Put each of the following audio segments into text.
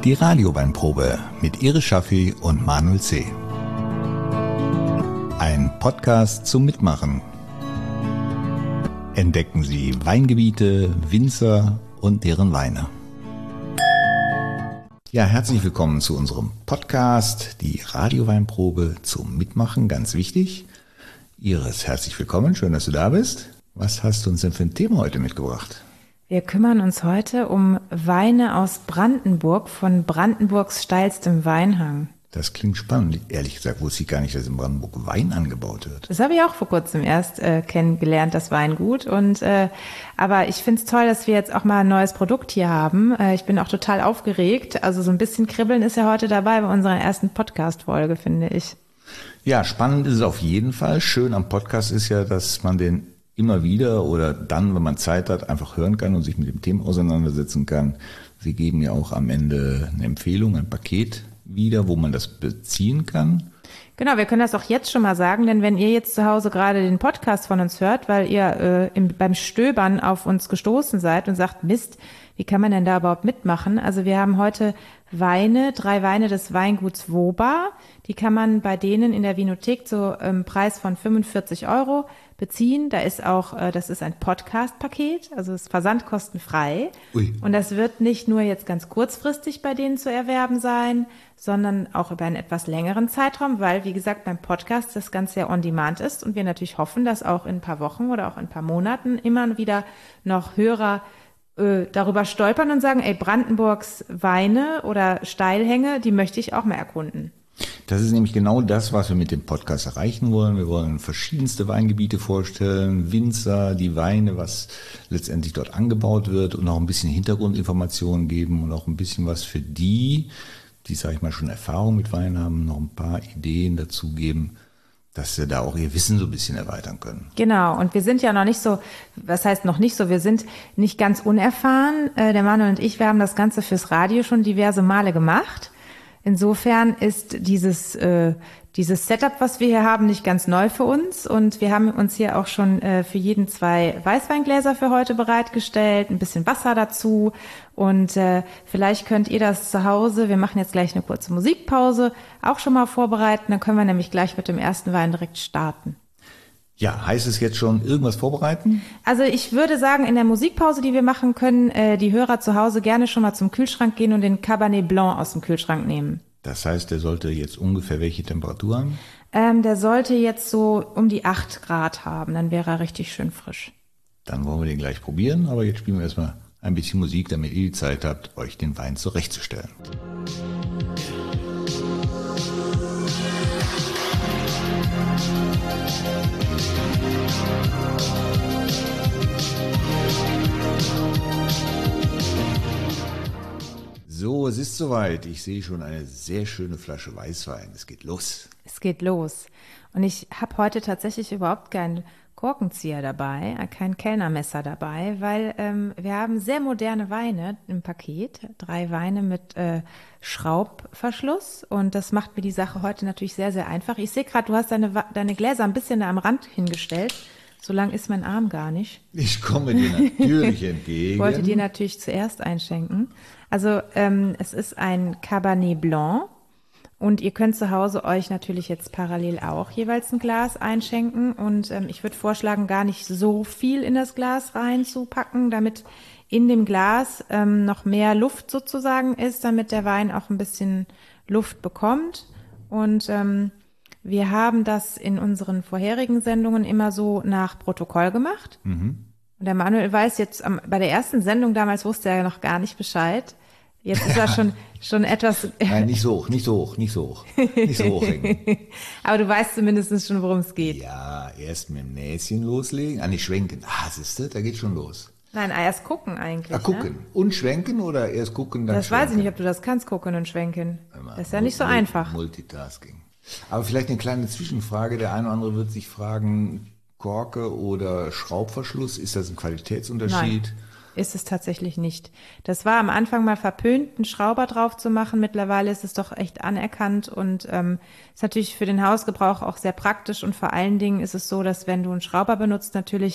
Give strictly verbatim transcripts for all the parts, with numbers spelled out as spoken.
Die Radioweinprobe mit Iris Schaffi und Manuel C. Ein Podcast zum Mitmachen. Entdecken Sie Weingebiete, Winzer und deren Weine. Ja, herzlich willkommen zu unserem Podcast, die Radioweinprobe zum Mitmachen, ganz wichtig. Iris, herzlich willkommen, schön, dass du da bist. Was hast du uns denn für ein Thema heute mitgebracht? Wir kümmern uns heute um Weine aus Brandenburg von Brandenburgs steilstem Weinhang. Das klingt spannend. Ehrlich gesagt wusste ich gar nicht, dass in Brandenburg Wein angebaut wird. Das habe ich auch vor kurzem erst äh, kennengelernt, das Weingut. Und äh, aber ich finde es toll, dass wir jetzt auch mal ein neues Produkt hier haben. Äh, ich bin auch total aufgeregt. Also so ein bisschen Kribbeln ist ja heute dabei bei unserer ersten Podcast-Folge, finde ich. Ja, spannend ist es auf jeden Fall. Schön am Podcast ist ja, dass man den immer wieder oder dann, wenn man Zeit hat, einfach hören kann und sich mit dem Thema auseinandersetzen kann. Wir geben ja auch am Ende eine Empfehlung, ein Paket wieder, wo man das beziehen kann. Genau, wir können das auch jetzt schon mal sagen, denn wenn ihr jetzt zu Hause gerade den Podcast von uns hört, weil ihr äh, im, beim Stöbern auf uns gestoßen seid und sagt, Mist, wie kann man denn da überhaupt mitmachen? Also wir haben heute Weine, drei Weine des Weinguts Woba. Die kann man bei denen in der Vinothek zu einem Preis von fünfundvierzig Euro beziehen. Da ist auch, äh, das ist ein Podcast-Paket, also ist versandkostenfrei. Ui. Und das wird nicht nur jetzt ganz kurzfristig bei denen zu erwerben sein, sondern auch über einen etwas längeren Zeitraum, weil, wie gesagt, beim Podcast das Ganze ja on demand ist und wir natürlich hoffen, dass auch in ein paar Wochen oder auch in ein paar Monaten immer wieder noch Hörer äh, darüber stolpern und sagen, ey, Brandenburgs Weine oder Steilhänge, die möchte ich auch mal erkunden. Das ist nämlich genau das, was wir mit dem Podcast erreichen wollen. Wir wollen verschiedenste Weingebiete vorstellen, Winzer, die Weine, was letztendlich dort angebaut wird und auch ein bisschen Hintergrundinformationen geben und auch ein bisschen was für die, die, sage ich mal, schon Erfahrung mit Wein haben, noch ein paar Ideen dazu geben, dass sie da auch ihr Wissen so ein bisschen erweitern können. Genau, und wir sind ja noch nicht so, was heißt noch nicht so, wir sind nicht ganz unerfahren. Der Manuel und ich, wir haben das Ganze fürs Radio schon diverse Male gemacht. Insofern ist dieses äh, dieses Setup, was wir hier haben, nicht ganz neu für uns. Und wir haben uns hier auch schon äh, für jeden zwei Weißweingläser für heute bereitgestellt, ein bisschen Wasser dazu. Und äh, vielleicht könnt ihr das zu Hause, wir machen jetzt gleich eine kurze Musikpause, auch schon mal vorbereiten. Dann können wir nämlich gleich mit dem ersten Wein direkt starten. Ja, heißt es jetzt schon irgendwas vorbereiten? Also ich würde sagen, in der Musikpause, die wir machen können, äh, die Hörer zu Hause gerne schon mal zum Kühlschrank gehen und den Cabernet Blanc aus dem Kühlschrank nehmen. Das heißt, der sollte jetzt ungefähr welche Temperatur haben? Ähm, der sollte jetzt so um die acht Grad haben, dann wäre er richtig schön frisch. Dann wollen wir den gleich probieren, aber jetzt spielen wir erstmal ein bisschen Musik, damit ihr die Zeit habt, euch den Wein zurechtzustellen. So, es ist soweit. Ich sehe schon eine sehr schöne Flasche Weißwein. Es geht los. Es geht los. Und ich habe heute tatsächlich überhaupt keinen Korkenzieher dabei, kein Kellnermesser dabei, weil ähm, wir haben sehr moderne Weine im Paket. Drei Weine mit äh, Schraubverschluss. Und das macht mir die Sache heute natürlich sehr, sehr einfach. Ich sehe gerade, du hast deine, deine Gläser ein bisschen da am Rand hingestellt. So lang ist mein Arm gar nicht. Ich komme dir natürlich entgegen. Ich wollte dir natürlich zuerst einschenken. Also ähm, es ist ein Cabernet Blanc und ihr könnt zu Hause euch natürlich jetzt parallel auch jeweils ein Glas einschenken. Und ähm, ich würde vorschlagen, gar nicht so viel in das Glas reinzupacken, damit in dem Glas ähm, noch mehr Luft sozusagen ist, damit der Wein auch ein bisschen Luft bekommt. Und ähm, wir haben das in unseren vorherigen Sendungen immer so nach Protokoll gemacht. Mhm. Und der Manuel weiß jetzt, am, bei der ersten Sendung damals wusste er ja noch gar nicht Bescheid. Jetzt ist er schon, schon etwas... Nein, nicht so hoch, nicht so hoch, nicht so hoch. Nicht so hoch hängen. Aber du weißt zumindest schon, worum es geht. Ja, erst mit dem Näschen loslegen. Ah, nicht schwenken. Ah, siehst du, da geht schon los. Nein, erst gucken eigentlich. Ah, gucken. Ne? Und schwenken oder erst gucken, dann das schwenken? Das weiß ich nicht, ob du das kannst, gucken und schwenken. Immer. Das ist ja nicht so Mul- einfach. Multitasking. Aber vielleicht eine kleine Zwischenfrage. Der eine oder andere wird sich fragen, Korke oder Schraubverschluss, ist das ein Qualitätsunterschied? Nein, ist es tatsächlich nicht. Das war am Anfang mal verpönt, einen Schrauber drauf zu machen. Mittlerweile ist es doch echt anerkannt und ähm, ist natürlich für den Hausgebrauch auch sehr praktisch. Und vor allen Dingen ist es so, dass wenn du einen Schrauber benutzt, natürlich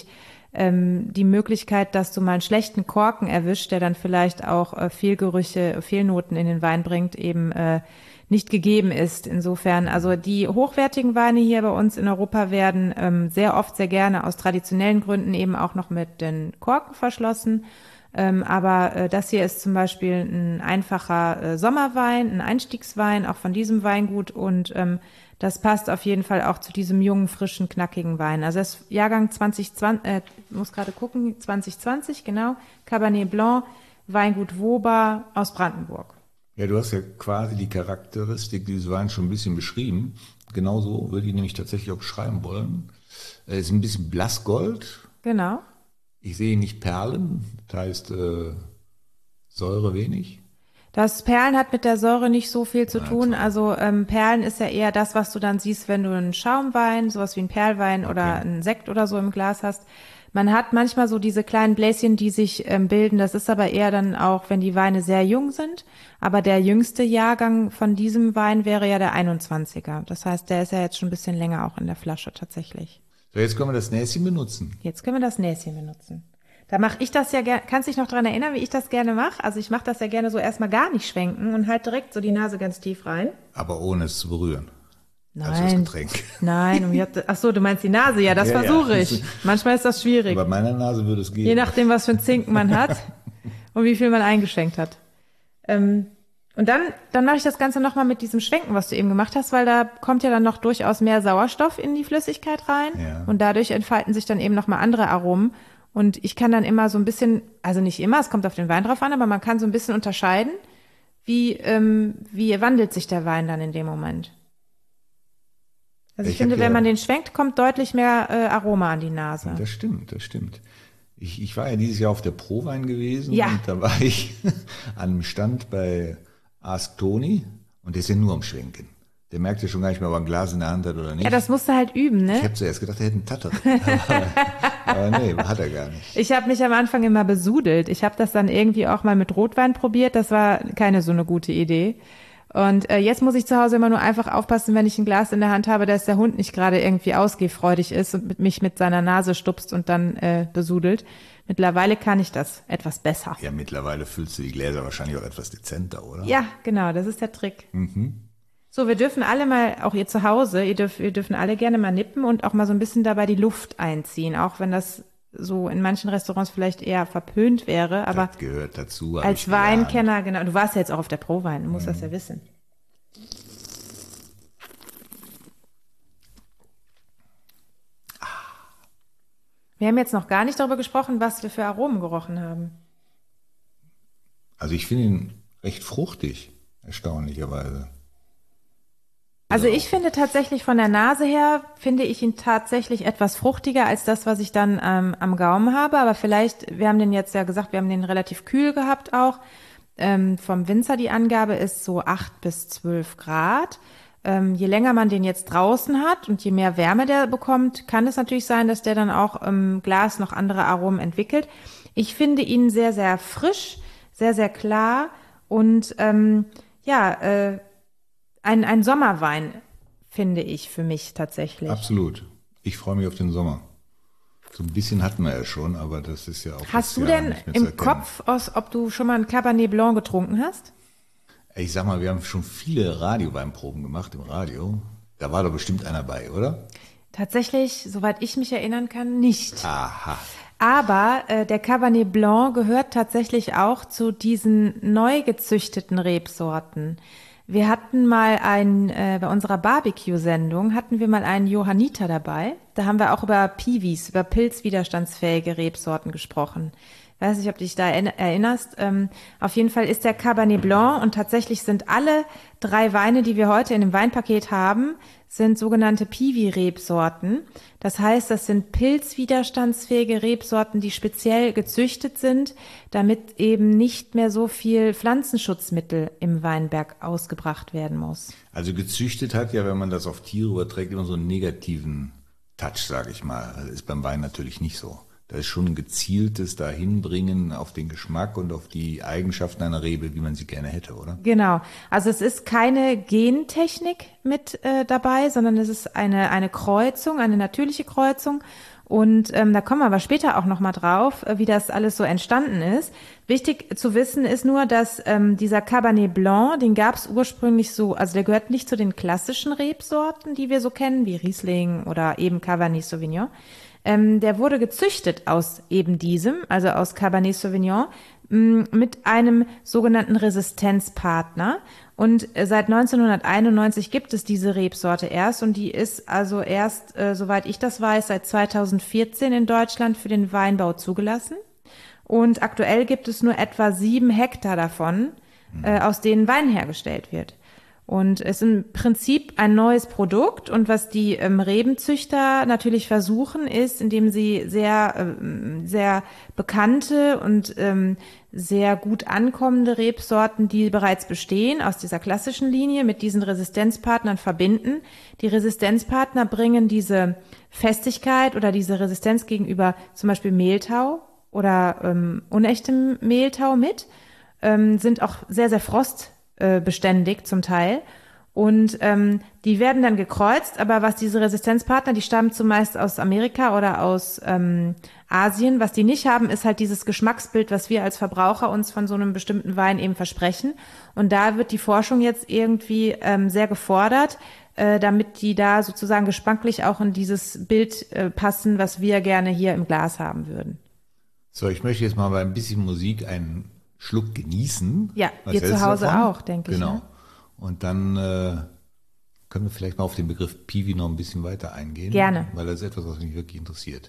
ähm, die Möglichkeit, dass du mal einen schlechten Korken erwischt, der dann vielleicht auch äh, Fehlgerüche, Fehlnoten in den Wein bringt, eben äh, nicht gegeben ist. Insofern, also die hochwertigen Weine hier bei uns in Europa werden ähm, sehr oft, sehr gerne aus traditionellen Gründen eben auch noch mit den Korken verschlossen. Ähm, aber äh, das hier ist zum Beispiel ein einfacher äh, Sommerwein, ein Einstiegswein, auch von diesem Weingut und ähm, das passt auf jeden Fall auch zu diesem jungen, frischen, knackigen Wein. Also das ist Jahrgang zwanzig zwanzig, äh, muss gerade gucken, zwanzig zwanzig, genau, Cabernet Blanc, Weingut Woba aus Brandenburg. Ja, du hast ja quasi die Charakteristik dieses Weins schon ein bisschen beschrieben. Genauso würde ich nämlich tatsächlich auch beschreiben wollen. Es ist ein bisschen Blassgold. Genau. Ich sehe nicht Perlen, das heißt äh, Säure wenig. Das Perlen hat mit der Säure nicht so viel zu tun. Also ähm, Perlen ist ja eher das, was du dann siehst, wenn du einen Schaumwein, sowas wie einen Perlwein Okay. oder einen Sekt oder so im Glas hast. Man hat manchmal so diese kleinen Bläschen, die sich ähm, bilden. Das ist aber eher dann auch, wenn die Weine sehr jung sind. Aber der jüngste Jahrgang von diesem Wein wäre ja der einundzwanziger. Das heißt, der ist ja jetzt schon ein bisschen länger auch in der Flasche tatsächlich. So, jetzt können wir das Näschen benutzen. Jetzt können wir das Näschen benutzen. Da mache ich das ja gerne. Kannst dich noch dran erinnern, wie ich das gerne mache? Also ich mache das ja gerne so erstmal gar nicht schwenken und halt direkt so die Nase ganz tief rein. Aber ohne es zu berühren. Also das Nein, Getränk. nein. Um jetzt, ach so, du meinst die Nase? Ja, das Ja, versuche ja. ich. Manchmal ist das schwierig. Bei meiner Nase würde es gehen. Je nachdem, was für ein Zinken man hat und wie viel man eingeschenkt hat. Ähm, und dann, dann mache ich das Ganze nochmal mit diesem Schwenken, was du eben gemacht hast, weil da kommt ja dann noch durchaus mehr Sauerstoff in die Flüssigkeit rein. Ja. Und dadurch entfalten sich dann eben nochmal andere Aromen. Und ich kann dann immer so ein bisschen, also nicht immer, es kommt auf den Wein drauf an, aber man kann so ein bisschen unterscheiden, wie, ähm, wie wandelt sich der Wein dann in dem Moment. Also ich, Ich finde, hab ja- wenn man den schwenkt, kommt deutlich mehr äh, Aroma an die Nase. Das stimmt, das stimmt. Ich, ich war ja dieses Jahr auf der Prowein gewesen Ja. und da war ich an einem Stand bei Ask Tony und der ist ja nur am Schwenken. Der merkt ja schon gar nicht mehr, ob er ein Glas in der Hand hat oder nicht. Ja, das musst du halt üben, ich ne? habe zuerst gedacht, er hätte einen Tatter. aber, aber nee, hat er gar nicht. Ich habe mich am Anfang immer besudelt. Ich habe das dann irgendwie auch mal mit Rotwein probiert. Das war keine so eine gute Idee. Und äh, jetzt muss ich zu Hause immer nur einfach aufpassen, wenn ich ein Glas in der Hand habe, dass der Hund nicht gerade irgendwie ausgehfreudig ist und mit mich mit seiner Nase stupst und dann äh, besudelt. Mittlerweile kann ich das etwas besser. Ja, mittlerweile füllst du die Gläser wahrscheinlich auch etwas dezenter, oder? Ja, genau, das ist der Trick. Mhm. So, wir dürfen alle mal, auch ihr zu Hause, ihr, dürft, ihr dürfen alle gerne mal nippen und auch mal so ein bisschen dabei die Luft einziehen, auch wenn das so in manchen Restaurants vielleicht eher verpönt wäre, aber Das gehört dazu. hab ich als gelernt. Weinkenner, genau, du warst ja jetzt auch auf der Prowein, du musst das ja wissen. Wir haben jetzt noch gar nicht darüber gesprochen, was wir für Aromen gerochen haben. Also ich finde ihn recht fruchtig, erstaunlicherweise. Also ich finde tatsächlich von der Nase her, finde ich ihn tatsächlich etwas fruchtiger als das, was ich dann ähm, am Gaumen habe. Aber vielleicht, wir haben den jetzt ja gesagt, wir haben den relativ kühl gehabt auch. Ähm, vom Winzer die Angabe ist so acht bis zwölf Grad. Ähm, je länger man den jetzt draußen hat und je mehr Wärme der bekommt, kann es natürlich sein, dass der dann auch im Glas noch andere Aromen entwickelt. Ich finde ihn sehr, sehr frisch, sehr, sehr klar und ähm, ja, äh, Ein, ein Sommerwein, finde ich, für mich tatsächlich. Absolut. Ich freue mich auf den Sommer. So ein bisschen hatten wir ja schon, aber das ist ja auch. Hast du das Jahr denn nicht mehr zu im erkennen. Kopf, aus, ob du schon mal ein Cabernet Blanc getrunken hast? Ich sag mal, wir haben schon viele Radioweinproben gemacht im Radio. Da war doch bestimmt einer bei, oder? Tatsächlich, soweit ich mich erinnern kann, nicht. Aha. Aber äh, der Cabernet Blanc gehört tatsächlich auch zu diesen neu gezüchteten Rebsorten. Wir hatten mal ein, äh, bei unserer Barbecue-Sendung hatten wir mal einen Johanniter dabei. Da haben wir auch über Piwis, über pilzwiderstandsfähige Rebsorten gesprochen. Ich weiß nicht, ob du dich da erinnerst. Ähm, auf jeden Fall ist der Cabernet Blanc und tatsächlich sind alle drei Weine, die wir heute in dem Weinpaket haben, sind sogenannte Piwi-Rebsorten. Das heißt, das sind pilzwiderstandsfähige Rebsorten, die speziell gezüchtet sind, damit eben nicht mehr so viel Pflanzenschutzmittel im Weinberg ausgebracht werden muss. Also gezüchtet hat ja, wenn man das auf Tiere überträgt, immer so einen negativen Touch, sage ich mal. Das ist beim Wein natürlich nicht so. Da ist schon ein gezieltes Dahinbringen auf den Geschmack und auf die Eigenschaften einer Rebe, wie man sie gerne hätte, oder? Genau. Also es ist keine Gentechnik mit äh, dabei, sondern es ist eine, eine Kreuzung, eine natürliche Kreuzung. Und ähm, da kommen wir aber später auch nochmal drauf, äh, wie das alles so entstanden ist. Wichtig zu wissen ist nur, dass ähm, dieser Cabernet Blanc, den gab es ursprünglich so, also der gehört nicht zu den klassischen Rebsorten, die wir so kennen, wie Riesling oder eben Cabernet Sauvignon. Ähm, der wurde gezüchtet aus eben diesem, also aus Cabernet Sauvignon, mh, mit einem sogenannten Resistenzpartner. Und seit neunzehnhunderteinundneunzig gibt es diese Rebsorte erst und die ist also erst, äh, soweit ich das weiß, seit zweitausendvierzehn in Deutschland für den Weinbau zugelassen. Und aktuell gibt es nur etwa sieben Hektar davon, äh, aus denen Wein hergestellt wird. Und es ist im Prinzip ein neues Produkt. Und was die ähm, Rebenzüchter natürlich versuchen, ist, indem sie sehr, ähm, sehr bekannte und ähm, sehr gut ankommende Rebsorten, die bereits bestehen, aus dieser klassischen Linie mit diesen Resistenzpartnern verbinden. Die Resistenzpartner bringen diese Festigkeit oder diese Resistenz gegenüber zum Beispiel Mehltau oder ähm, unechtem Mehltau mit, ähm, sind auch sehr, sehr frostbeständig zum Teil. Und ähm, die werden dann gekreuzt, aber was diese Resistenzpartner, die stammen zumeist aus Amerika oder aus ähm, Asien. Was die nicht haben, ist halt dieses Geschmacksbild, was wir als Verbraucher uns von so einem bestimmten Wein eben versprechen. Und da wird die Forschung jetzt irgendwie ähm, sehr gefordert, äh, damit die da sozusagen geschmacklich auch in dieses Bild äh, passen, was wir gerne hier im Glas haben würden. So, ich möchte jetzt mal bei ein bisschen Musik einen Schluck genießen. Ja, Was ihr hältst zu du Hause davon? auch, denke ich. Genau. Ne? Und dann äh, können wir vielleicht mal auf den Begriff Piwi noch ein bisschen weiter eingehen. Gerne. Weil das ist etwas, was mich wirklich interessiert.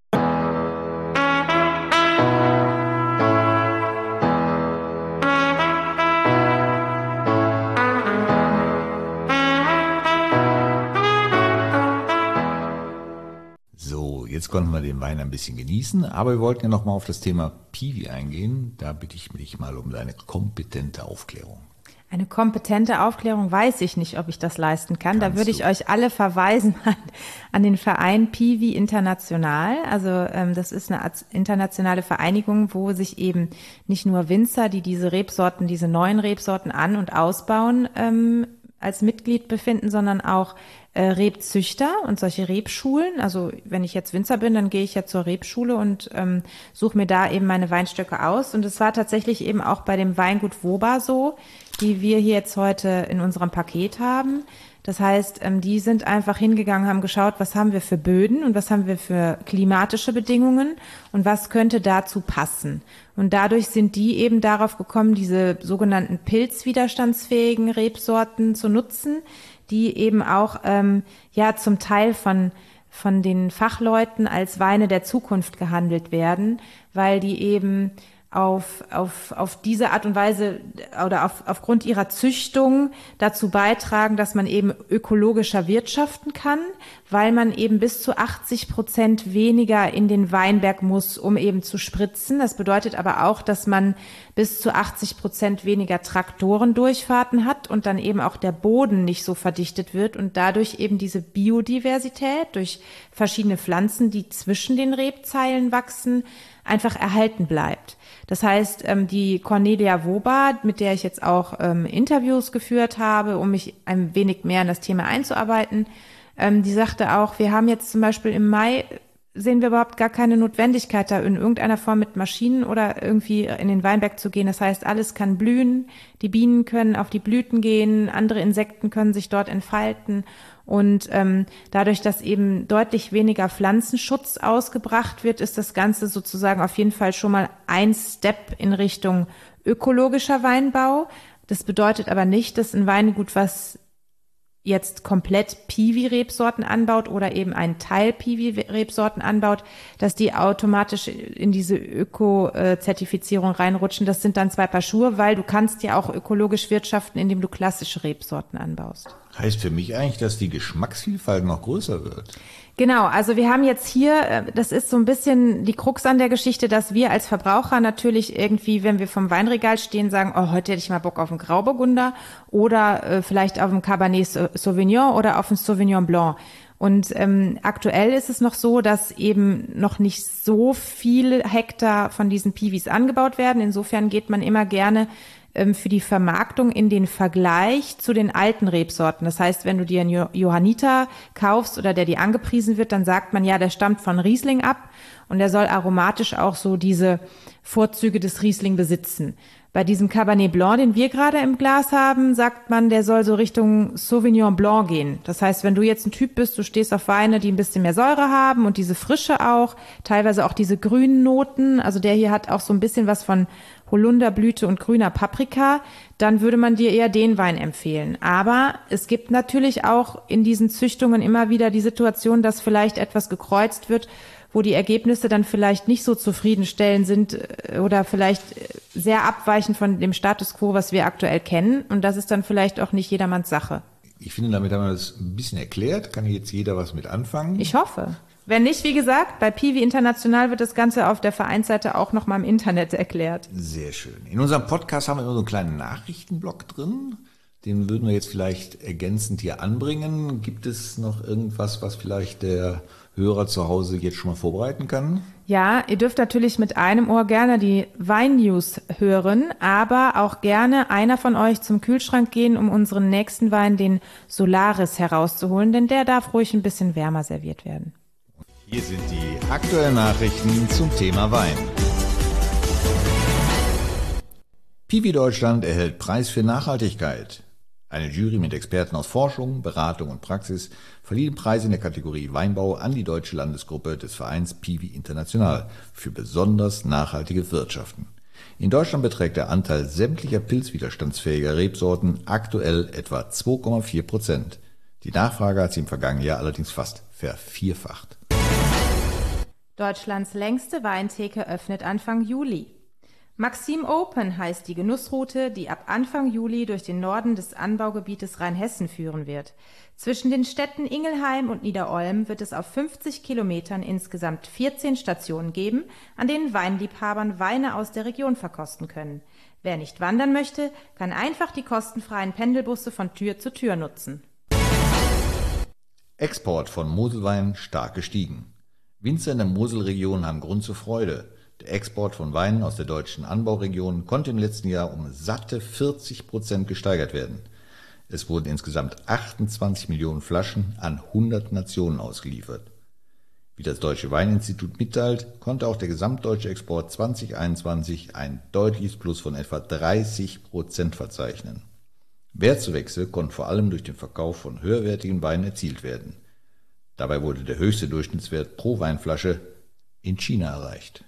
So, jetzt konnten wir den Wein ein bisschen genießen, aber wir wollten ja noch mal auf das Thema Piwi eingehen. Da bitte ich mich mal um deine kompetente Aufklärung. Eine kompetente Aufklärung weiß ich nicht, ob ich das leisten kann. Kannst da würde ich du. euch alle verweisen an, an den Verein Piwi International. Also ähm, das ist eine Art internationale Vereinigung, wo sich eben nicht nur Winzer, die diese Rebsorten, diese neuen Rebsorten an- und ausbauen, ähm, als Mitglied befinden, sondern auch äh, Rebzüchter und solche Rebschulen. Also wenn ich jetzt Winzer bin, dann gehe ich ja zur Rebschule und ähm, suche mir da eben meine Weinstöcke aus. Und es war tatsächlich eben auch bei dem Weingut Woba so, die wir hier jetzt heute in unserem Paket haben. Das heißt, ähm, die sind einfach hingegangen, haben geschaut, was haben wir für Böden und was haben wir für klimatische Bedingungen und was könnte dazu passen. Und dadurch sind die eben darauf gekommen, diese sogenannten pilzwiderstandsfähigen Rebsorten zu nutzen, die eben auch ähm, ja zum Teil von von den Fachleuten als Weine der Zukunft gehandelt werden, weil die eben auf, auf, auf diese Art und Weise oder auf, aufgrund ihrer Züchtung dazu beitragen, dass man eben ökologischer wirtschaften kann, weil man eben bis zu achtzig Prozent weniger in den Weinberg muss, um eben zu spritzen. Das bedeutet aber auch, dass man bis zu achtzig Prozent weniger Traktorendurchfahrten hat und dann eben auch der Boden nicht so verdichtet wird und dadurch eben diese Biodiversität durch verschiedene Pflanzen, die zwischen den Rebzeilen wachsen, einfach erhalten bleibt. Das heißt, die Cornelia Woba, mit der ich jetzt auch ähm, Interviews geführt habe, um mich ein wenig mehr in das Thema einzuarbeiten, ähm, die sagte auch, wir haben jetzt zum Beispiel im Mai, sehen wir überhaupt gar keine Notwendigkeit, da in irgendeiner Form mit Maschinen oder irgendwie in den Weinberg zu gehen. Das heißt, alles kann blühen, die Bienen können auf die Blüten gehen, andere Insekten können sich dort entfalten. Und ähm, dadurch, dass eben deutlich weniger Pflanzenschutz ausgebracht wird, ist das Ganze sozusagen auf jeden Fall schon mal ein Step in Richtung ökologischer Weinbau. Das bedeutet aber nicht, dass ein Weingut, was jetzt komplett Piwi-Rebsorten anbaut oder eben einen Teil Piwi-Rebsorten anbaut, dass die automatisch in diese Öko-Zertifizierung reinrutschen. Das sind dann zwei Paar Schuhe, weil du kannst ja auch ökologisch wirtschaften, indem du klassische Rebsorten anbaust. Heißt für mich eigentlich, dass die Geschmacksvielfalt noch größer wird. Genau, also wir haben jetzt hier, das ist so ein bisschen die Krux an der Geschichte, dass wir als Verbraucher natürlich irgendwie, wenn wir vom Weinregal stehen, sagen, oh, heute hätte ich mal Bock auf einen Grauburgunder oder äh, vielleicht auf einen Cabernet Sauvignon oder auf einen Sauvignon Blanc. Und ähm, aktuell ist es noch so, dass eben noch nicht so viel Hektar von diesen Piwis angebaut werden. Insofern geht man immer gerne ähm, für die Vermarktung in den Vergleich zu den alten Rebsorten. Das heißt, wenn du dir einen Johanniter kaufst oder der dir angepriesen wird, dann sagt man ja, der stammt von Riesling ab und der soll aromatisch auch so diese Vorzüge des Riesling besitzen. Bei diesem Cabernet Blanc, den wir gerade im Glas haben, sagt man, der soll so Richtung Sauvignon Blanc gehen. Das heißt, wenn du jetzt ein Typ bist, du stehst auf Weine, die ein bisschen mehr Säure haben und diese Frische auch, teilweise auch diese grünen Noten, also der hier hat auch so ein bisschen was von Holunderblüte und grüner Paprika, dann würde man dir eher den Wein empfehlen. Aber es gibt natürlich auch in diesen Züchtungen immer wieder die Situation, dass vielleicht etwas gekreuzt wird, wo die Ergebnisse dann vielleicht nicht so zufriedenstellend sind oder vielleicht sehr abweichen von dem Status quo, was wir aktuell kennen. Und das ist dann vielleicht auch nicht jedermanns Sache. Ich finde, damit haben wir das ein bisschen erklärt. Kann jetzt jeder was mit anfangen? Ich hoffe. Wenn nicht, wie gesagt, bei Piwi International wird das Ganze auf der Vereinsseite auch nochmal im Internet erklärt. Sehr schön. In unserem Podcast haben wir immer so einen kleinen Nachrichtenblock drin. Den würden wir jetzt vielleicht ergänzend hier anbringen. Gibt es noch irgendwas, was vielleicht der Hörer zu Hause jetzt schon mal vorbereiten kann? Ja, ihr dürft natürlich mit einem Ohr gerne die Wein-News hören, aber auch gerne einer von euch zum Kühlschrank gehen, um unseren nächsten Wein, den Solaris, herauszuholen, denn der darf ruhig ein bisschen wärmer serviert werden. Hier sind die aktuellen Nachrichten zum Thema Wein. Piwi Deutschland erhält Preis für Nachhaltigkeit. Eine Jury mit Experten aus Forschung, Beratung und Praxis verlieh den Preis in der Kategorie Weinbau an die deutsche Landesgruppe des Vereins Piwi International für besonders nachhaltige Wirtschaften. In Deutschland beträgt der Anteil sämtlicher pilzwiderstandsfähiger Rebsorten aktuell etwa zwei Komma vier Prozent. Die Nachfrage hat sich im vergangenen Jahr allerdings fast vervierfacht. Deutschlands längste Weintheke öffnet Anfang Juli. Maxim Open heißt die Genussroute, die ab Anfang Juli durch den Norden des Anbaugebietes Rheinhessen führen wird. Zwischen den Städten Ingelheim und Niederolm wird es auf fünfzig Kilometern insgesamt vierzehn Stationen geben, an denen Weinliebhabern Weine aus der Region verkosten können. Wer nicht wandern möchte, kann einfach die kostenfreien Pendelbusse von Tür zu Tür nutzen. Export von Moselwein stark gestiegen. Winzer in der Moselregion haben Grund zur Freude. Der Export von Weinen aus der deutschen Anbauregion konnte im letzten Jahr um satte vierzig Prozent gesteigert werden. Es wurden insgesamt achtundzwanzig Millionen Flaschen an hundert Nationen ausgeliefert. Wie das Deutsche Weininstitut mitteilt, konnte auch der gesamtdeutsche Export zwanzig einundzwanzig ein deutliches Plus von etwa dreißig Prozent verzeichnen. Wertzuwächse konnten vor allem durch den Verkauf von höherwertigen Weinen erzielt werden. Dabei wurde der höchste Durchschnittswert pro Weinflasche in China erreicht.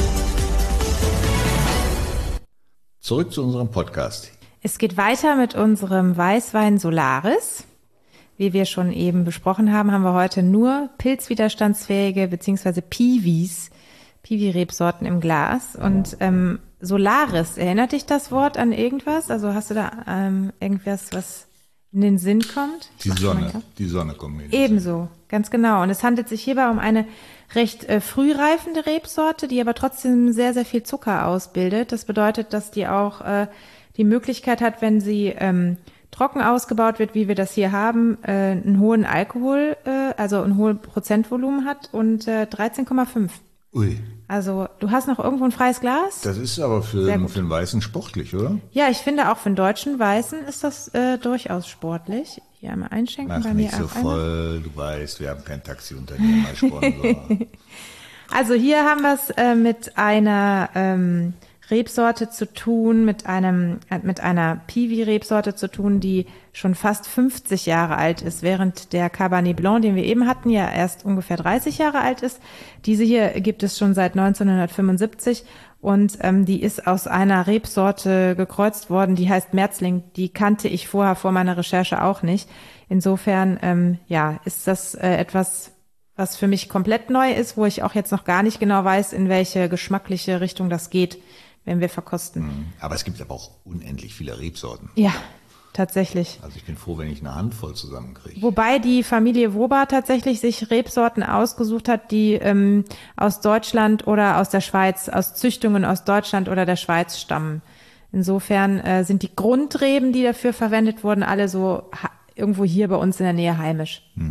Zurück zu unserem Podcast. Es geht weiter mit unserem Weißwein Solaris. Wie wir schon eben besprochen haben, haben wir heute nur pilzwiderstandsfähige bzw. Piwis, Piwi-Rebsorten im Glas. Und ähm, Solaris, erinnert dich das Wort an irgendwas? Also hast du da ähm, irgendwas, was in den Sinn kommt? Die Sonne, die Sonne kommt mir in den Ebenso, Sinn. Ganz genau. Und es handelt sich hierbei um eine recht äh, früh reifende Rebsorte, die aber trotzdem sehr, sehr viel Zucker ausbildet. Das bedeutet, dass die auch äh, die Möglichkeit hat, wenn sie ähm, trocken ausgebaut wird, wie wir das hier haben, äh, einen hohen Alkohol, äh, also ein hohes Prozentvolumen hat und äh, dreizehn Komma fünf. Ui. Also du hast noch irgendwo ein freies Glas? Das ist aber für, für einen Weißen sportlich, oder? Ja, ich finde auch für einen deutschen Weißen ist das äh, durchaus sportlich. Hier einmal einschenken. Mach bei nicht mir so auch voll, einmal. Du weißt, wir haben kein Taxiunternehmen als Sponsor. Also hier haben wir es äh, mit einer ähm, Rebsorte zu tun, mit einem äh, mit einer Piwi-Rebsorte zu tun, die schon fast fünfzig Jahre alt ist, während der Cabernet Blanc, den wir eben hatten, ja erst ungefähr dreißig Jahre alt ist. Diese hier gibt es schon seit neunzehnhundertfünfundsiebzig und ähm, die ist aus einer Rebsorte gekreuzt worden, die heißt Merzling. Die kannte ich vorher vor meiner Recherche auch nicht. Insofern ähm, ja, ist das äh, etwas, was für mich komplett neu ist, wo ich auch jetzt noch gar nicht genau weiß, in welche geschmackliche Richtung das geht, wenn wir verkosten. Aber es gibt aber auch unendlich viele Rebsorten. Ja, tatsächlich. Also ich bin froh, wenn ich eine Handvoll zusammenkriege. Wobei die Familie Woba tatsächlich sich Rebsorten ausgesucht hat, die ähm, aus Deutschland oder aus der Schweiz, aus Züchtungen aus Deutschland oder der Schweiz stammen. Insofern äh, sind die Grundreben, die dafür verwendet wurden, alle so ha- irgendwo hier bei uns in der Nähe heimisch. Hm.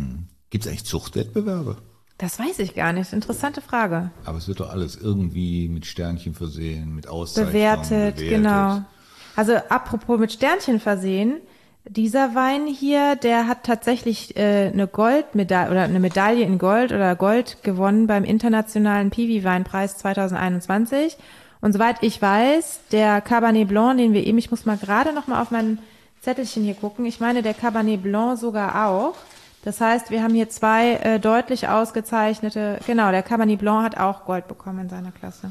Gibt es eigentlich Zuchtwettbewerbe? Das weiß ich gar nicht. Interessante Frage. Aber es wird doch alles irgendwie mit Sternchen versehen, mit Auszeichnungen Bewertet, bewertet. genau. Also apropos mit Sternchen versehen, dieser Wein hier, der hat tatsächlich äh, eine Goldmedaille oder eine Medaille in Gold oder Gold gewonnen beim internationalen Piwi-Weinpreis zwanzig einundzwanzig. Und soweit ich weiß, der Cabernet Blanc, den wir eben, ich muss mal gerade noch mal auf mein Zettelchen hier gucken, ich meine der Cabernet Blanc sogar auch. Das heißt, wir haben hier zwei äh, deutlich ausgezeichnete, genau, der Cabernet Blanc hat auch Gold bekommen in seiner Klasse.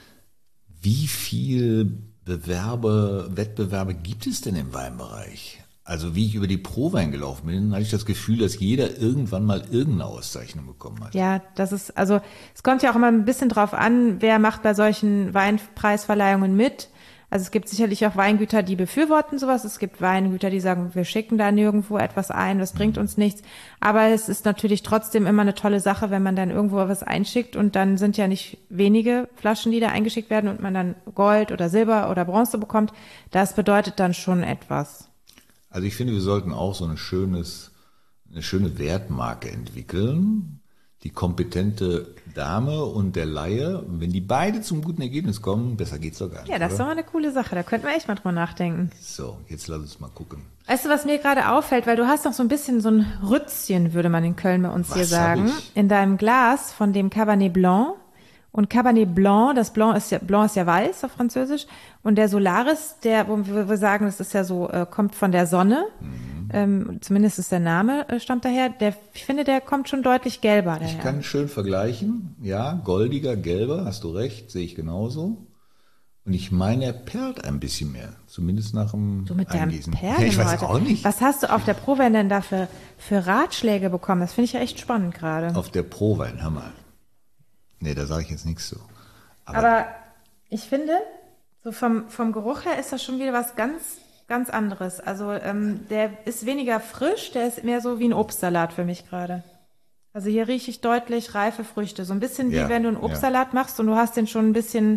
Wie viel Bewerbe, Wettbewerbe gibt es denn im Weinbereich? Also wie ich über die Prowein gelaufen bin, hatte ich das Gefühl, dass jeder irgendwann mal irgendeine Auszeichnung bekommen hat. Ja, das ist, also es kommt ja auch immer ein bisschen drauf an, wer macht bei solchen Weinpreisverleihungen mit. Also es gibt sicherlich auch Weingüter, die befürworten sowas. Es gibt Weingüter, die sagen, wir schicken da nirgendwo etwas ein, das bringt uns nichts. Aber es ist natürlich trotzdem immer eine tolle Sache, wenn man dann irgendwo was einschickt und dann sind ja nicht wenige Flaschen, die da eingeschickt werden und man dann Gold oder Silber oder Bronze bekommt. Das bedeutet dann schon etwas. Also ich finde, wir sollten auch so ein schönes, eine schöne Wertmarke entwickeln. Die kompetente Dame und der Laie, wenn die beide zum guten Ergebnis kommen, besser geht's doch gar nicht. Ja, das ist oder? doch mal eine coole Sache. Da könnten wir echt mal drüber nachdenken. So, jetzt lass uns mal gucken. Weißt du, was mir gerade auffällt, weil du hast noch so ein bisschen so ein Rützchen, würde man in Köln bei uns Was hier sagen, hab ich? in deinem Glas von dem Cabernet Blanc. Und Cabernet Blanc, das Blanc ist ja, Blanc ist ja weiß auf Französisch. Und der Solaris, der, wo wir, wir sagen, das ist ja so, äh, kommt von der Sonne. Mhm. Ähm, zumindest ist der Name, äh, stammt daher. Der, ich finde, der kommt schon deutlich gelber daher. Ich kann schön vergleichen. Ja, goldiger, gelber, hast du recht, sehe ich genauso. Und ich meine, er perlt ein bisschen mehr. Zumindest nach dem Du mit deinem Eingießen. Perlen Ja, ich weiß heute. auch nicht. Was hast du auf der Prowein denn da für, für Ratschläge bekommen? Das finde ich ja echt spannend gerade. Auf der Prowein, hör mal. Nee, da sage ich jetzt nichts zu. Aber, Aber ich finde, so vom, vom Geruch her ist das schon wieder was ganz, ganz anderes. Also ähm, der ist weniger frisch, der ist mehr so wie ein Obstsalat für mich gerade. Also hier rieche ich deutlich reife Früchte. So ein bisschen wie Ja, wenn du einen Obstsalat machst und du hast den schon ein bisschen,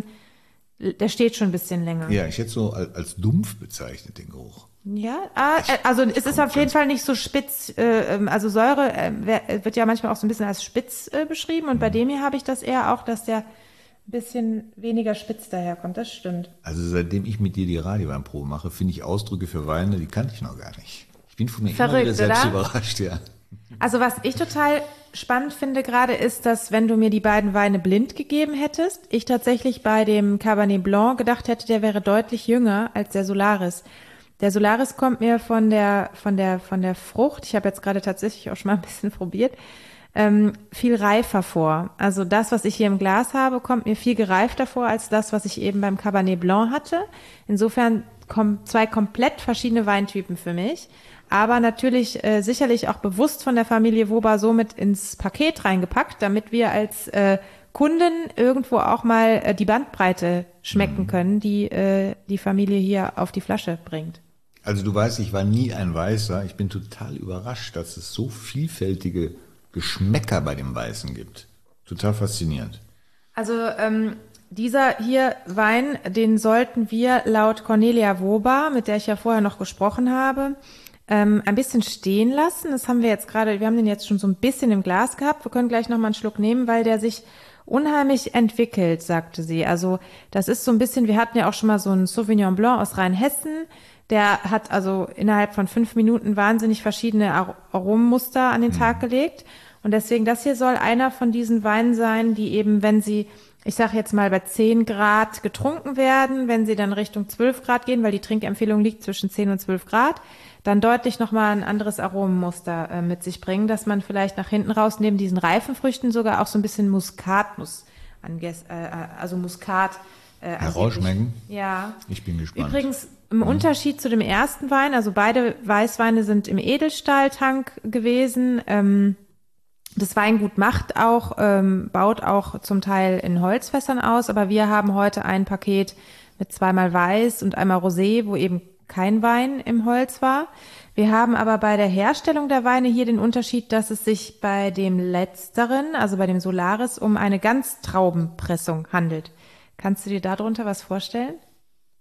der steht schon ein bisschen länger. ja, ich hätte so als, als dumpf bezeichnet, den Geruch. Ja, ah, äh, also es ist auf jeden Fall nicht so spitz, äh, ähm, also Säure äh, wer- wird ja manchmal auch so ein bisschen als spitz äh, beschrieben und bei dem hier habe ich das eher auch, dass der ein bisschen weniger spitz daherkommt, das stimmt. Also seitdem ich mit dir die Radioweinprobe mache, finde ich Ausdrücke für Weine, die kannte ich noch gar nicht. Ich bin von mir immer Verrückt, wieder selbst oder? überrascht, ja. Also was ich total spannend finde gerade ist, dass wenn du mir die beiden Weine blind gegeben hättest, ich tatsächlich bei dem Cabernet Blanc gedacht hätte, der wäre deutlich jünger als der Solaris. Der Solaris kommt mir von der von der von der Frucht, ich habe jetzt gerade tatsächlich auch schon mal ein bisschen probiert, ähm, viel reifer vor. Also das, was ich hier im Glas habe, kommt mir viel gereifter vor als das, was ich eben beim Cabernet Blanc hatte. Insofern kommen zwei komplett verschiedene Weintypen für mich, aber natürlich äh, sicherlich auch bewusst von der Familie Wober somit ins Paket reingepackt, damit wir als äh, Kunden irgendwo auch mal äh, die Bandbreite schmecken können, die äh, die Familie hier auf die Flasche bringt. Also du weißt, ich war nie ein Weißer. Ich bin total überrascht, dass es so vielfältige Geschmäcker bei dem Weißen gibt. Total faszinierend. Also ähm, dieser hier Wein, den sollten wir laut Cornelia Wober, mit der ich ja vorher noch gesprochen habe, ähm, ein bisschen stehen lassen. Das haben wir jetzt gerade, wir haben den jetzt schon so ein bisschen im Glas gehabt. Wir können gleich noch mal einen Schluck nehmen, weil der sich unheimlich entwickelt, sagte sie. Also das ist so ein bisschen, wir hatten ja auch schon mal so einen Sauvignon Blanc aus Rheinhessen. Der hat also innerhalb von fünf Minuten wahnsinnig verschiedene Ar- Aromenmuster an den Tag gelegt. Und deswegen, das hier soll einer von diesen Weinen sein, die eben, wenn sie, ich sage jetzt mal bei zehn Grad getrunken werden, wenn sie dann Richtung zwölf Grad gehen, weil die Trinkempfehlung liegt zwischen zehn und zwölf Grad, dann deutlich nochmal ein anderes Aromenmuster äh, mit sich bringen, dass man vielleicht nach hinten raus neben diesen reifen Früchten sogar auch so ein bisschen Muskatnuss anges, äh, also Muskat äh, Herausschmecken? Ja. Ich bin gespannt. Übrigens, im Unterschied zu dem ersten Wein, also beide Weißweine sind im Edelstahltank gewesen. Ähm, das Weingut macht auch, ähm, baut auch zum Teil in Holzfässern aus, aber wir haben heute ein Paket mit zweimal Weiß und einmal Rosé, wo eben kein Wein im Holz war. Wir haben aber bei der Herstellung der Weine hier den Unterschied, dass es sich bei dem letzteren, also bei dem Solaris, um eine Ganztraubenpressung handelt. Kannst du dir darunter was vorstellen?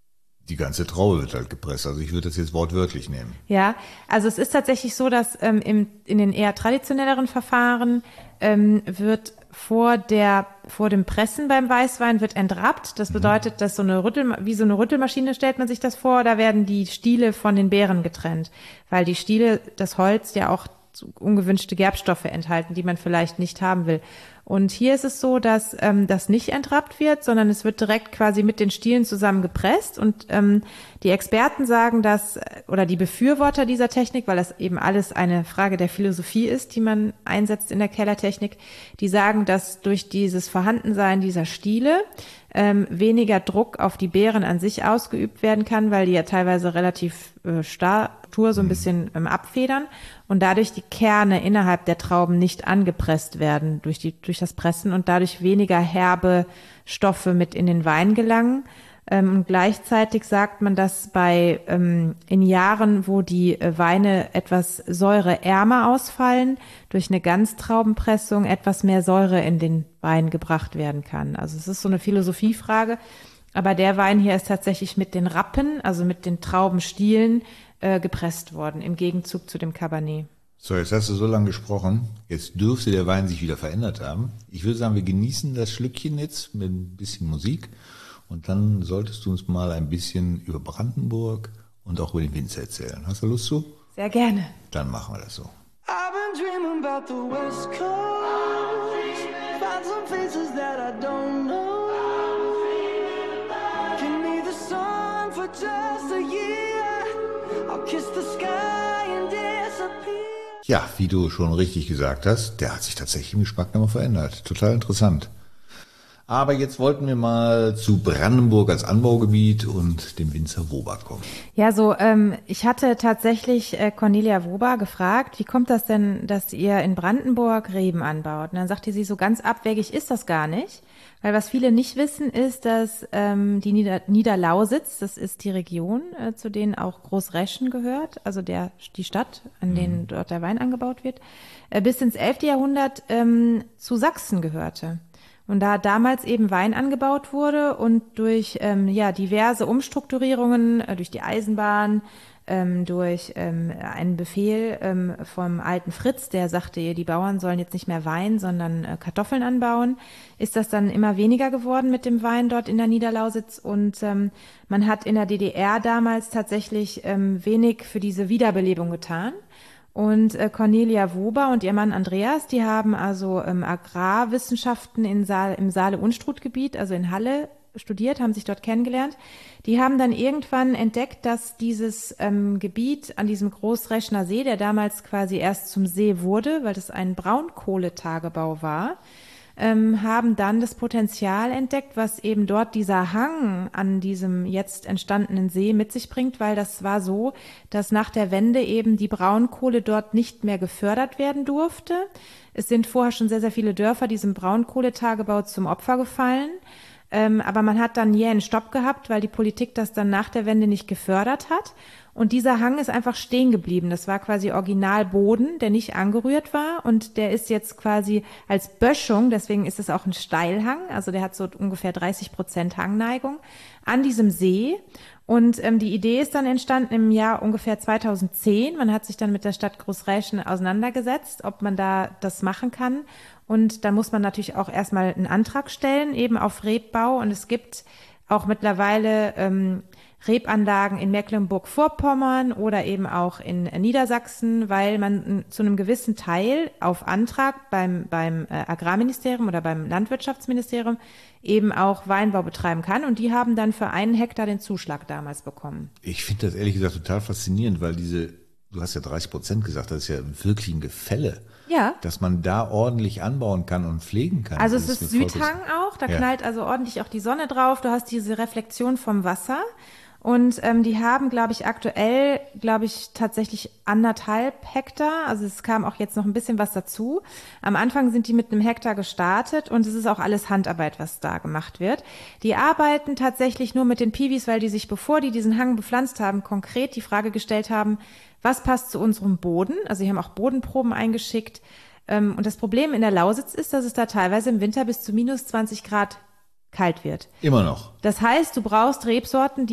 Die ganze Traube wird halt gepresst. Also ich würde das jetzt wortwörtlich nehmen. Ja, also es ist tatsächlich so, dass ähm, im, in den eher traditionelleren Verfahren ähm, wird vor der vor dem Pressen beim Weißwein wird entrappt. Das bedeutet, dass so eine Rüttel, wie so eine Rüttelmaschine stellt man sich das vor, da werden die Stiele von den Beeren getrennt, weil die Stiele, das Holz ja auch ungewünschte Gerbstoffe enthalten, die man vielleicht nicht haben will. Und hier ist es so, dass ähm, das nicht entrappt wird, sondern es wird direkt quasi mit den Stielen zusammen gepresst. Und ähm, die Experten sagen, dass, oder die Befürworter dieser Technik, weil das eben alles eine Frage der Philosophie ist, die man einsetzt in der Kellertechnik, die sagen, dass durch dieses Vorhandensein dieser Stiele ähm, weniger Druck auf die Beeren an sich ausgeübt werden kann, weil die ja teilweise relativ äh, Statur so ein bisschen ähm, abfedern und dadurch die Kerne innerhalb der Trauben nicht angepresst werden durch die durch das Pressen und dadurch weniger herbe Stoffe mit in den Wein gelangen. Ähm, und gleichzeitig sagt man, dass bei ähm, in Jahren, wo die äh, Weine etwas säureärmer ausfallen, durch eine Ganztraubenpressung etwas mehr Säure in den Wein gebracht werden kann. Also es ist so eine Philosophiefrage. Aber der Wein hier ist tatsächlich mit den Rappen, also mit den Traubenstielen, äh, gepresst worden, im Gegenzug zu dem Cabernet. So, jetzt hast du so lange gesprochen. Jetzt dürfte der Wein sich wieder verändert haben. Ich würde sagen, wir genießen das Schlückchen jetzt mit ein bisschen Musik. Und dann solltest du uns mal ein bisschen über Brandenburg und auch über den Winzer erzählen. Hast du Lust zu? Sehr gerne. Dann machen wir das so. I've been dreaming about the West Coast. Find some faces that I don't know. Give me the sun for just a year. I'll kiss the sky and disappear. Ja, wie du schon richtig gesagt hast, der hat sich tatsächlich im Geschmack nochmal verändert. Total interessant. Aber jetzt wollten wir mal zu Brandenburg als Anbaugebiet und dem Winzer Woba kommen. Ja, so ähm, ich hatte tatsächlich äh, Cornelia Woba gefragt, wie kommt das denn, dass ihr in Brandenburg Reben anbaut? Und dann sagte sie, so ganz abwegig ist das gar nicht. Weil was viele nicht wissen, ist, dass ähm, die Nieder- Niederlausitz, das ist die Region, äh, zu denen auch Großreschen gehört, also der die Stadt, an mhm. denen dort der Wein angebaut wird, äh, bis ins elfte Jahrhundert ähm, zu Sachsen gehörte. Und da damals eben Wein angebaut wurde und durch ähm, ja diverse Umstrukturierungen, äh, durch die Eisenbahn, ähm, durch ähm, einen Befehl ähm, vom alten Fritz, der sagte, die Bauern sollen jetzt nicht mehr Wein, sondern äh, Kartoffeln anbauen, ist das dann immer weniger geworden mit dem Wein dort in der Niederlausitz. Und ähm, man hat in der D D R damals tatsächlich ähm, wenig für diese Wiederbelebung getan. Und äh, Cornelia Woba und ihr Mann Andreas, die haben also ähm, Agrarwissenschaften in Saal, im Saale-Unstrut-Gebiet, also in Halle, studiert, haben sich dort kennengelernt. Die haben dann irgendwann entdeckt, dass dieses ähm, Gebiet an diesem Großreschner See, der damals quasi erst zum See wurde, weil das ein Braunkohletagebau war, ähm, haben dann das Potenzial entdeckt, was eben dort dieser Hang an diesem jetzt entstandenen See mit sich bringt, weil das war so, dass nach der Wende eben die Braunkohle dort nicht mehr gefördert werden durfte. Es sind vorher schon sehr, sehr viele Dörfer diesem Braunkohletagebau zum Opfer gefallen. Ähm, aber man hat dann jähen Stopp gehabt, weil die Politik das dann nach der Wende nicht gefördert hat. Und dieser Hang ist einfach stehen geblieben. Das war quasi Originalboden, der nicht angerührt war. Und der ist jetzt quasi als Böschung, deswegen ist es auch ein Steilhang, also der hat so ungefähr dreißig Prozent Hangneigung, an diesem See. Und ähm, die Idee ist dann entstanden im Jahr ungefähr zweitausendzehn. Man hat sich dann mit der Stadt Großreschen auseinandergesetzt, ob man da das machen kann. Und da muss man natürlich auch erstmal einen Antrag stellen, eben auf Rebbau. Und es gibt auch mittlerweile ähm, Rebanlagen in Mecklenburg-Vorpommern oder eben auch in Niedersachsen, weil man zu einem gewissen Teil auf Antrag beim, beim äh, Agrarministerium oder beim Landwirtschaftsministerium eben auch Weinbau betreiben kann. Und die haben dann für einen Hektar den Zuschlag damals bekommen. Ich finde das ehrlich gesagt total faszinierend, weil diese, du hast ja dreißig Prozent gesagt, das ist ja wirklich ein Gefälle. Ja. Dass man da ordentlich anbauen kann und pflegen kann. Also es ist Südhang auch, da ja. knallt also ordentlich auch die Sonne drauf. Du hast diese Reflexion vom Wasser. Und ähm, die haben, glaube ich, aktuell, glaube ich, tatsächlich anderthalb Hektar. Also es kam auch jetzt noch ein bisschen was dazu. Am Anfang sind die mit einem Hektar gestartet und es ist auch alles Handarbeit, was da gemacht wird. Die arbeiten tatsächlich nur mit den Piwis, weil die sich, bevor die diesen Hang bepflanzt haben, konkret die Frage gestellt haben, was passt zu unserem Boden? Also sie haben auch Bodenproben eingeschickt. Ähm, und das Problem in der Lausitz ist, dass es da teilweise im Winter bis zu minus zwanzig Grad kalt wird. Immer noch. Das heißt, du brauchst Rebsorten, die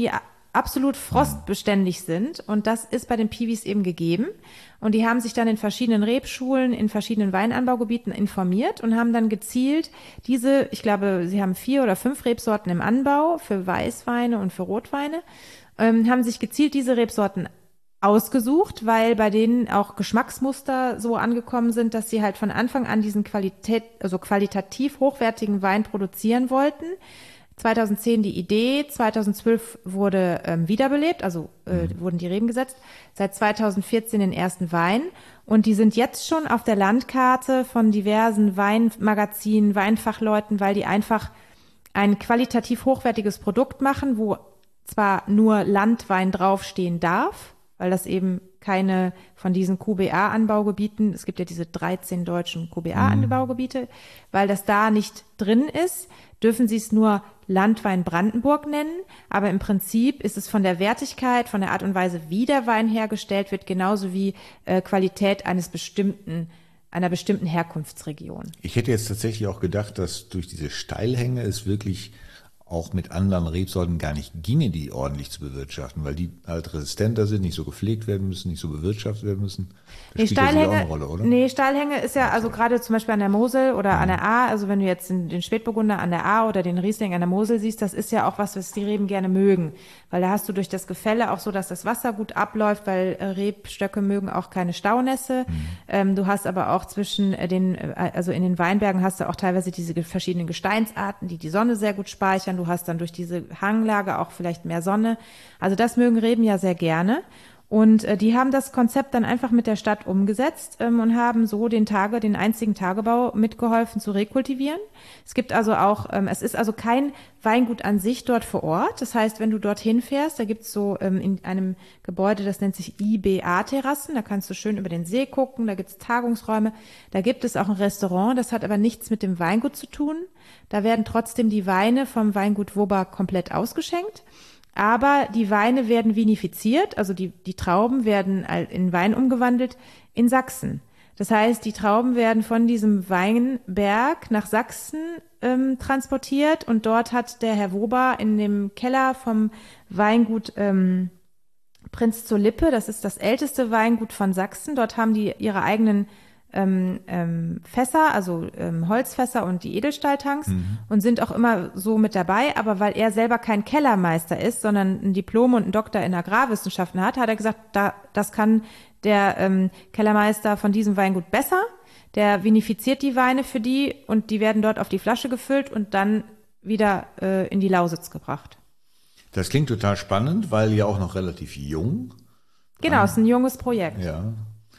absolut frostbeständig sind. Und das ist bei den Piwis eben gegeben. Und die haben sich dann in verschiedenen Rebschulen, in verschiedenen Weinanbaugebieten informiert und haben dann gezielt diese, ich glaube, sie haben vier oder fünf Rebsorten im Anbau für Weißweine und für Rotweine, ähm, haben sich gezielt diese Rebsorten ausgesucht, weil bei denen auch Geschmacksmuster so angekommen sind, dass sie halt von Anfang an diesen Qualität, also qualitativ hochwertigen Wein produzieren wollten. zweitausendzehn die Idee, zweitausendzwölf wurde ähm, wiederbelebt, also äh, mhm. wurden die Reben gesetzt, seit zweitausendvierzehn den ersten Wein und die sind jetzt schon auf der Landkarte von diversen Weinmagazinen, Weinfachleuten, weil die einfach ein qualitativ hochwertiges Produkt machen, wo zwar nur Landwein draufstehen darf, weil das eben keine von diesen Q B A-Anbaugebieten, es gibt ja diese dreizehn deutschen Q B A-Anbaugebiete, weil das da nicht drin ist, dürfen sie es nur Landwein Brandenburg nennen, aber im Prinzip ist es von der Wertigkeit, von der Art und Weise, wie der Wein hergestellt wird, genauso wie äh, Qualität eines bestimmten, einer bestimmten Herkunftsregion. Ich hätte jetzt tatsächlich auch gedacht, dass durch diese Steilhänge es wirklich auch mit anderen Rebsorten gar nicht ginge, die ordentlich zu bewirtschaften, weil die halt resistenter sind, nicht so gepflegt werden müssen, nicht so bewirtschaftet werden müssen. Das Nee, spielt ja sicher auch Steilhänge, eine Rolle, oder? nee, Steilhänge ist ja, also gerade zum Beispiel an der Mosel oder an der Ahr, also wenn du jetzt den, den Spätburgunder an der Ahr oder den Riesling an der Mosel siehst, das ist ja auch was, was die Reben gerne mögen, weil da hast du durch das Gefälle auch so, dass das Wasser gut abläuft, weil äh, Rebstöcke mögen auch keine Staunässe. Mhm. Ähm, du hast aber auch zwischen äh, den, äh, also in den Weinbergen hast du auch teilweise diese ge- verschiedenen Gesteinsarten, die die Sonne sehr gut speichern. Du hast dann durch diese Hanglage auch vielleicht mehr Sonne. Also das mögen Reben ja sehr gerne. Und äh, die haben das Konzept dann einfach mit der Stadt umgesetzt ähm, und haben so den Tage, den einzigen Tagebau mitgeholfen zu rekultivieren. Es gibt also auch, ähm, es ist also kein Weingut an sich dort vor Ort. Das heißt, wenn du dorthin fährst, da gibt's so ähm, in einem Gebäude, das nennt sich I B A-Terrassen, da kannst du schön über den See gucken, da gibt's Tagungsräume, da gibt es auch ein Restaurant, das hat aber nichts mit dem Weingut zu tun. Da werden trotzdem die Weine vom Weingut Wober komplett ausgeschenkt. Aber die Weine werden vinifiziert, also die, die Trauben werden in Wein umgewandelt in Sachsen. Das heißt, die Trauben werden von diesem Weinberg nach Sachsen ähm, transportiert und dort hat der Herr Wober in dem Keller vom Weingut ähm, Prinz zur Lippe, das ist das älteste Weingut von Sachsen, dort haben die ihre eigenen Ähm, ähm, Fässer, also ähm, Holzfässer und die Edelstahltanks mhm. und sind auch immer so mit dabei, aber weil er selber kein Kellermeister ist, sondern ein Diplom und einen Doktor in Agrarwissenschaften hat, hat er gesagt, da, das kann der ähm, Kellermeister von diesem Weingut besser, der vinifiziert die Weine für die und die werden dort auf die Flasche gefüllt und dann wieder äh, in die Lausitz gebracht. Das klingt total spannend, weil ja auch noch relativ jung. Genau, es ist ein junges Projekt. Ja,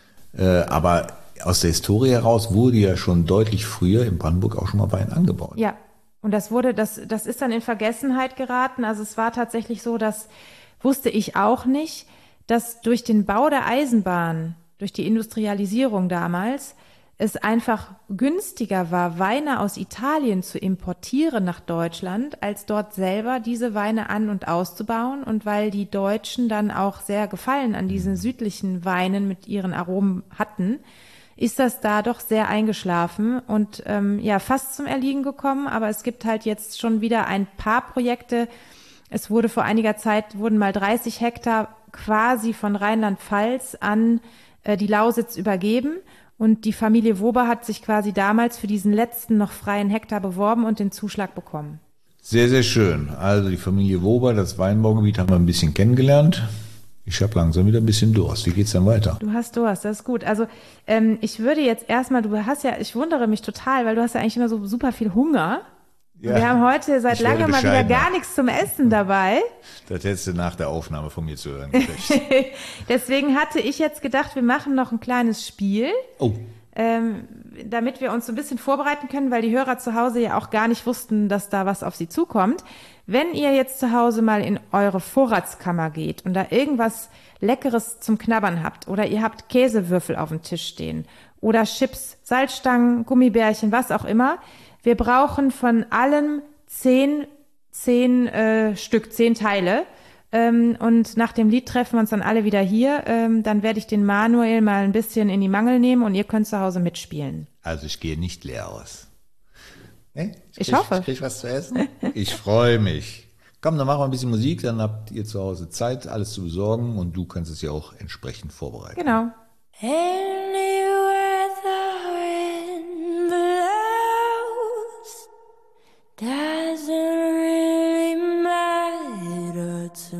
äh, aber aus der Historie heraus wurde ja schon deutlich früher in Brandenburg auch schon mal Wein angebaut. Ja, und das wurde, das, das ist dann in Vergessenheit geraten. Also es war tatsächlich so, das wusste ich auch nicht, dass durch den Bau der Eisenbahn, durch die Industrialisierung damals, es einfach günstiger war, Weine aus Italien zu importieren nach Deutschland, als dort selber diese Weine an- und auszubauen. Und weil die Deutschen dann auch sehr Gefallen an diesen südlichen Weinen mit ihren Aromen hatten, ist das da doch sehr eingeschlafen und ähm, ja fast zum Erliegen gekommen, aber es gibt halt jetzt schon wieder ein paar Projekte. Es wurde vor einiger Zeit, wurden mal dreißig Hektar quasi von Rheinland-Pfalz an äh, die Lausitz übergeben und die Familie Wober hat sich quasi damals für diesen letzten noch freien Hektar beworben und den Zuschlag bekommen. Sehr, sehr schön. Also die Familie Wober, das Weinbaugebiet haben wir ein bisschen kennengelernt. Ich habe langsam wieder ein bisschen Durst. Wie geht's dann weiter? Du hast Durst, das ist gut. Also ähm, ich würde jetzt erstmal, du hast ja, ich wundere mich total, weil du hast ja eigentlich immer so super viel Hunger. Ja, wir haben heute seit langem mal wieder gar nichts zum Essen dabei. Das hättest du nach der Aufnahme von mir zu hören gekriegt. Deswegen hatte ich jetzt gedacht, wir machen noch ein kleines Spiel. Oh. Ähm, damit wir uns so ein bisschen vorbereiten können, weil die Hörer zu Hause ja auch gar nicht wussten, dass da was auf sie zukommt. Wenn ihr jetzt zu Hause mal in eure Vorratskammer geht und da irgendwas Leckeres zum Knabbern habt oder ihr habt Käsewürfel auf dem Tisch stehen oder Chips, Salzstangen, Gummibärchen, was auch immer, wir brauchen von allem zehn, zehn äh, Stück, zehn Teile. Ähm, und nach dem Lied treffen wir uns dann alle wieder hier. Ähm, dann werde ich den Manuel mal ein bisschen in die Mangel nehmen und ihr könnt zu Hause mitspielen. Also ich gehe nicht leer aus. Nee? Ich, ich hoffe. Ich krieg was zu essen. Ich freue mich. Komm, dann machen wir ein bisschen Musik, dann habt ihr zu Hause Zeit, alles zu besorgen und du kannst es ja auch entsprechend vorbereiten. Genau. Anywhere the wind blows doesn't really matter to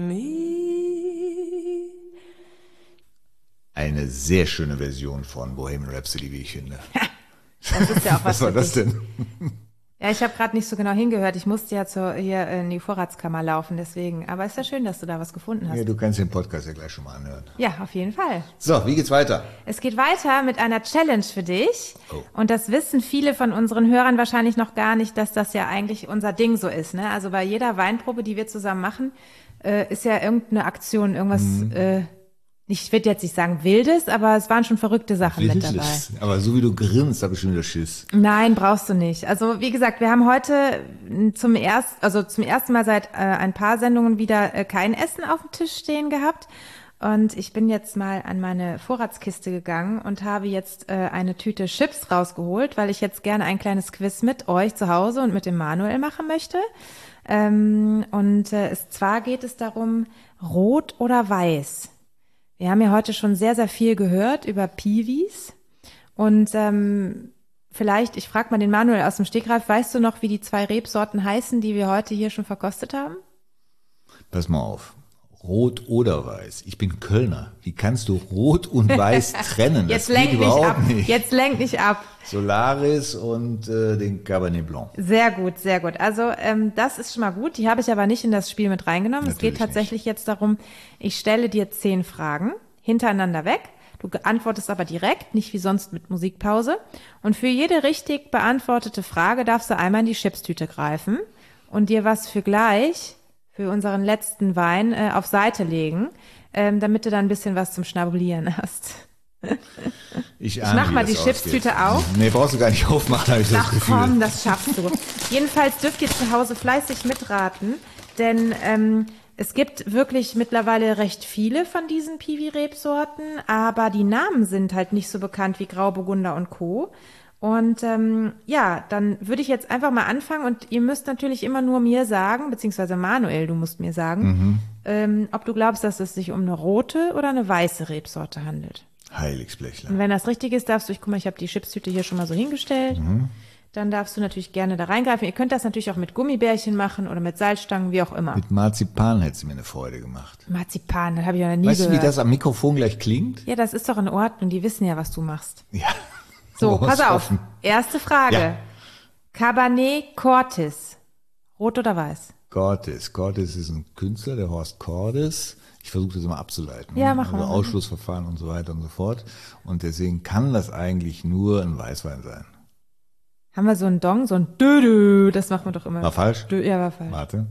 me. Eine sehr schöne Version von Bohemian Rhapsody, wie ich finde. Das ist ja auch was Was war für das dich. denn? Ja, ich habe gerade nicht so genau hingehört. Ich musste ja zur, hier in die Vorratskammer laufen, deswegen. Aber ist ja schön, dass du da was gefunden hast. Ja, du kannst den Podcast ja gleich schon mal anhören. Ja, auf jeden Fall. So, wie geht's weiter? Es geht weiter mit einer Challenge für dich. Oh. Und das wissen viele von unseren Hörern wahrscheinlich noch gar nicht, dass das ja eigentlich unser Ding so ist. Ne? Also bei jeder Weinprobe, die wir zusammen machen, äh, ist ja irgendeine Aktion, irgendwas, Mhm. äh, ich würde jetzt nicht sagen wildes, aber es waren schon verrückte Sachen mit dabei. Wildes. Aber so wie du grinst, habe ich schon wieder Schiss. Nein, brauchst du nicht. Also wie gesagt, wir haben heute zum erst, also zum ersten Mal seit äh, ein paar Sendungen wieder äh, kein Essen auf dem Tisch stehen gehabt. Und ich bin jetzt mal an meine Vorratskiste gegangen und habe jetzt äh, eine Tüte Chips rausgeholt, weil ich jetzt gerne ein kleines Quiz mit euch zu Hause und mit dem Manuel machen möchte. Ähm, und äh, es zwar geht es darum, rot oder weiß. Wir haben ja heute schon sehr, sehr viel gehört über Piwis. Und ähm, vielleicht, ich frage mal den Manuel aus dem Stegreif, weißt du noch, wie die zwei Rebsorten heißen, die wir heute hier schon verkostet haben? Pass mal auf. Rot oder weiß. Ich bin Kölner. Wie kannst du Rot und Weiß trennen? Das Jetzt geht lenk nicht überhaupt ab. nicht. Jetzt lenk nicht ab. Solaris und äh, den Cabernet Blanc. Sehr gut, sehr gut. Also ähm, das ist schon mal gut. Die habe ich aber nicht in das Spiel mit reingenommen. Es Natürlich geht tatsächlich jetzt darum, ich stelle dir zehn Fragen hintereinander weg. Du antwortest aber direkt, nicht wie sonst mit Musikpause. Und für jede richtig beantwortete Frage darfst du einmal in die Chipstüte greifen und dir was für gleich, für unseren letzten Wein, äh, auf Seite legen, ähm, damit du dann ein bisschen was zum Schnabulieren hast. Ich, Ich mach mal die Chipstüte auf. Nee, brauchst du gar nicht aufmachen, habe ich das Ach Gefühl. komm, das schaffst du. Jedenfalls dürft ihr zu Hause fleißig mitraten, denn ähm, es gibt wirklich mittlerweile recht viele von diesen Piwi-Rebsorten, aber die Namen sind halt nicht so bekannt wie Grauburgunder und Co. Und ähm, ja, dann würde ich jetzt einfach mal anfangen und ihr müsst natürlich immer nur mir sagen, beziehungsweise Manuel, du musst mir sagen, Mhm. ähm, ob du glaubst, dass es sich um eine rote oder eine weiße Rebsorte handelt. Heiligsblechler. Und wenn das richtig ist, darfst du, ich guck mal, ich habe die Chipstüte hier schon mal so hingestellt. Mhm. Dann darfst du natürlich gerne da reingreifen. Ihr könnt das natürlich auch mit Gummibärchen machen oder mit Salzstangen, wie auch immer. Mit Marzipan hätte sie mir eine Freude gemacht. Marzipan, das habe ich ja noch nie Weißt du, gehört. wie das am Mikrofon gleich klingt? Ja, das ist doch in Ordnung. Die wissen ja, was du machst. Ja. So, Muss pass auf. hoffen. Erste Frage. Ja. Cabernet Cortis. Rot oder weiß? Cortis. Cortis ist ein Künstler, der Horst Cordes. Ich versuche das immer abzuleiten. Ja, mach also mal. Ausschlussverfahren und so weiter und so fort. Und deswegen kann das eigentlich nur ein Weißwein sein. Haben wir so einen Dong, so ein Dö-Dö. Das machen wir doch immer. War falsch? Dö, ja, war falsch. Warte.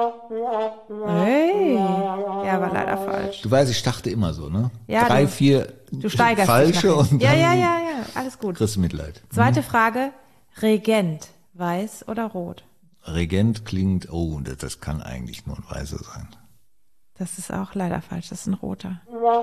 Hey. Ja, war leider falsch. Du weißt, ich starte immer so, ne? Ja, Drei, du- vier Du steigerst falsche dich nach hinten. und Ja, dann ja, ja, ja. Alles gut. kriegst du Mitleid. Zweite Frage. Regent. Weiß oder rot? Regent klingt, oh, das, das kann eigentlich nur ein Weißer sein. Das ist auch leider falsch. Das ist ein roter.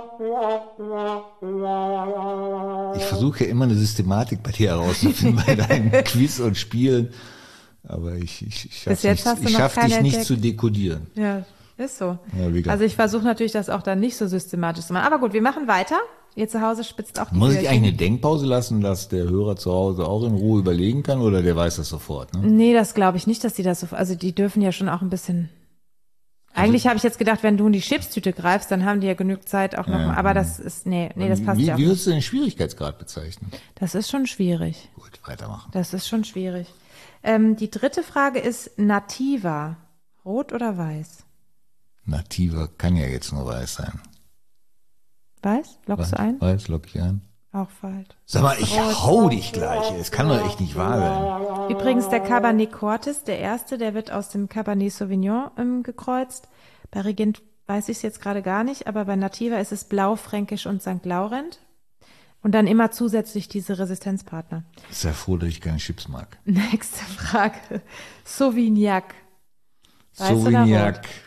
Ich versuche ja immer eine Systematik bei dir herauszufinden, bei deinen Quiz und Spielen. Aber ich, ich, ich Bis schaff's jetzt nicht, hast du ich noch schaff dich keine nicht entdeckt. zu dekodieren. Ja, ist so. Ja, wie gesagt. Also ich versuche natürlich, das auch dann nicht so systematisch zu machen. Aber gut, wir machen weiter. Ihr zu Hause spitzt auch die Muss ich Öhrchen. eigentlich eine Denkpause lassen, dass der Hörer zu Hause auch in Ruhe überlegen kann oder der weiß das sofort? Ne? Nee, das glaube ich nicht, dass die das so, also die dürfen ja schon auch ein bisschen. Eigentlich habe ich jetzt gedacht, wenn du in die Chipstüte greifst, dann haben die ja genug Zeit auch noch Ja, mal, aber das ist, nee, nee, das passt wie, ja auch Wie nicht. würdest du den Schwierigkeitsgrad bezeichnen? Das ist schon schwierig. Gut, weitermachen. Das ist schon schwierig. Ähm, die dritte Frage ist Nativa. Rot oder weiß? Nativa kann ja jetzt nur weiß sein. Weiß? Lockst du ein? Weiß, lock ich ein. Auch falsch. Sag mal, ich hau dich gleich. Es kann doch echt nicht wahr sein. Übrigens der Cabernet Cortis, der erste, der wird aus dem Cabernet Sauvignon ähm, gekreuzt. Bei Regent weiß ich es jetzt gerade gar nicht, aber bei Nativa ist es Blau, Fränkisch und Sankt Laurent. Und dann immer zusätzlich diese Resistenzpartner. Sei froh, dass ich keine Chips mag. Nächste Frage. Sauvignac. Weiß oder Sauvignac. rot?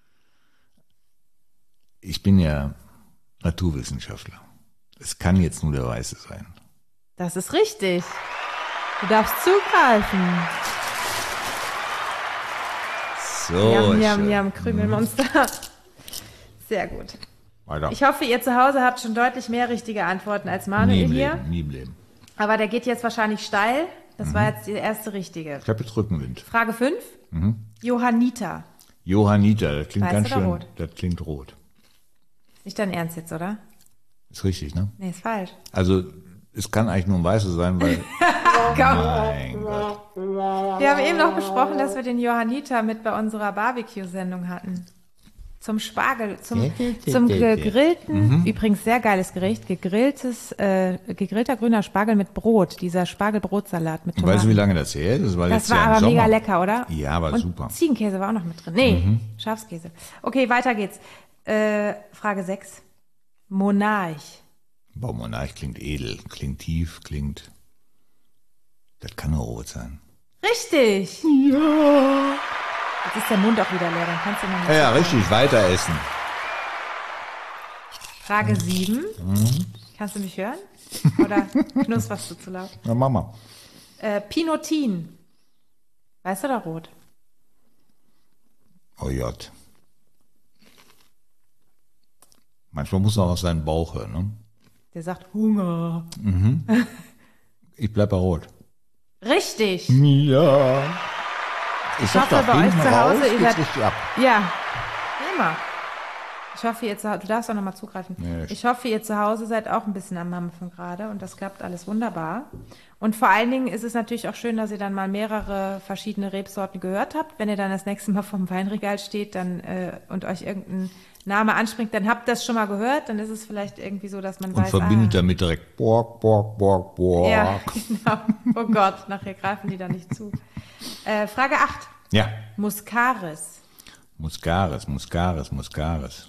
Ich bin ja Naturwissenschaftler. Es kann jetzt nur der Weiße sein. Das ist richtig. Du darfst zugreifen. So, Jam, ist jam, schön. jam, Krümelmonster. Sehr gut. Weiter. Ich hoffe, ihr zu Hause habt schon deutlich mehr richtige Antworten als nie Manuel im hier. Leben, nie im Leben. Aber der geht jetzt wahrscheinlich steil. Das war jetzt die erste richtige. Ich habe jetzt Rückenwind. Frage fünf. Johanniter. Johanniter, das klingt Weiß ganz oder schön. rot? Das klingt rot. Nicht dein Ernst jetzt, oder? Ist richtig, ne? Nee, ist falsch. Also, es kann eigentlich nur ein Weißer sein, weil. Mein Gott. Wir haben eben noch besprochen, dass wir den Johanniter mit bei unserer Barbecue-Sendung hatten. Zum Spargel, zum, zum gegrillten, übrigens sehr geiles Gericht, gegrilltes, äh, gegrillter grüner Spargel mit Brot, dieser Spargelbrotsalat mit Tomaten. Weißt du, wie lange das her ist? Das war, Das letztes war Jahr im aber Sommer. mega lecker, oder? Ja, war Und super. Ziegenkäse war auch noch mit drin. Nee, Schafskäse. Okay, weiter geht's. Äh, Frage sechs. Monarch. Boah, Monarch klingt edel, klingt tief, klingt. Das kann nur rot sein. Richtig! Ja! Jetzt ist der Mund auch wieder leer, dann kannst du noch Ja, ja, richtig, weiter essen. Frage sieben. Kannst du mich hören? Oder knusperst du zu laut? Na, Mama. Äh, Pinotin. Weiß oder rot? Oh Gott. Manchmal muss man auch seinen Bauch hören, ne? Der sagt Hunger. Ich bleib bei rot. Richtig! Ja. Ich sag hoffe, doch, bei euch hinten zu Hause, raus ihr geht's seid- richtig ab. Ja, immer. Ich hoffe, ihr zu Hause, du darfst auch nochmal zugreifen. Nee, ich- ich hoffe, ihr zu Hause seid auch ein bisschen am Mampfen gerade und das klappt alles wunderbar. Und vor allen Dingen ist es natürlich auch schön, dass ihr dann mal mehrere verschiedene Rebsorten gehört habt. Wenn ihr dann das nächste Mal vom Weinregal steht dann äh, und euch irgendein Name anspringt, dann habt ihr das schon mal gehört. Dann ist es vielleicht irgendwie so, dass man Und weiß, verbindet ah, damit direkt Borg, Borg, Borg, Borg. ja, genau. Oh Gott, nachher greifen die da nicht zu. Äh, Frage acht. Ja. Muscaris. Muscaris, Muscaris, Muscaris.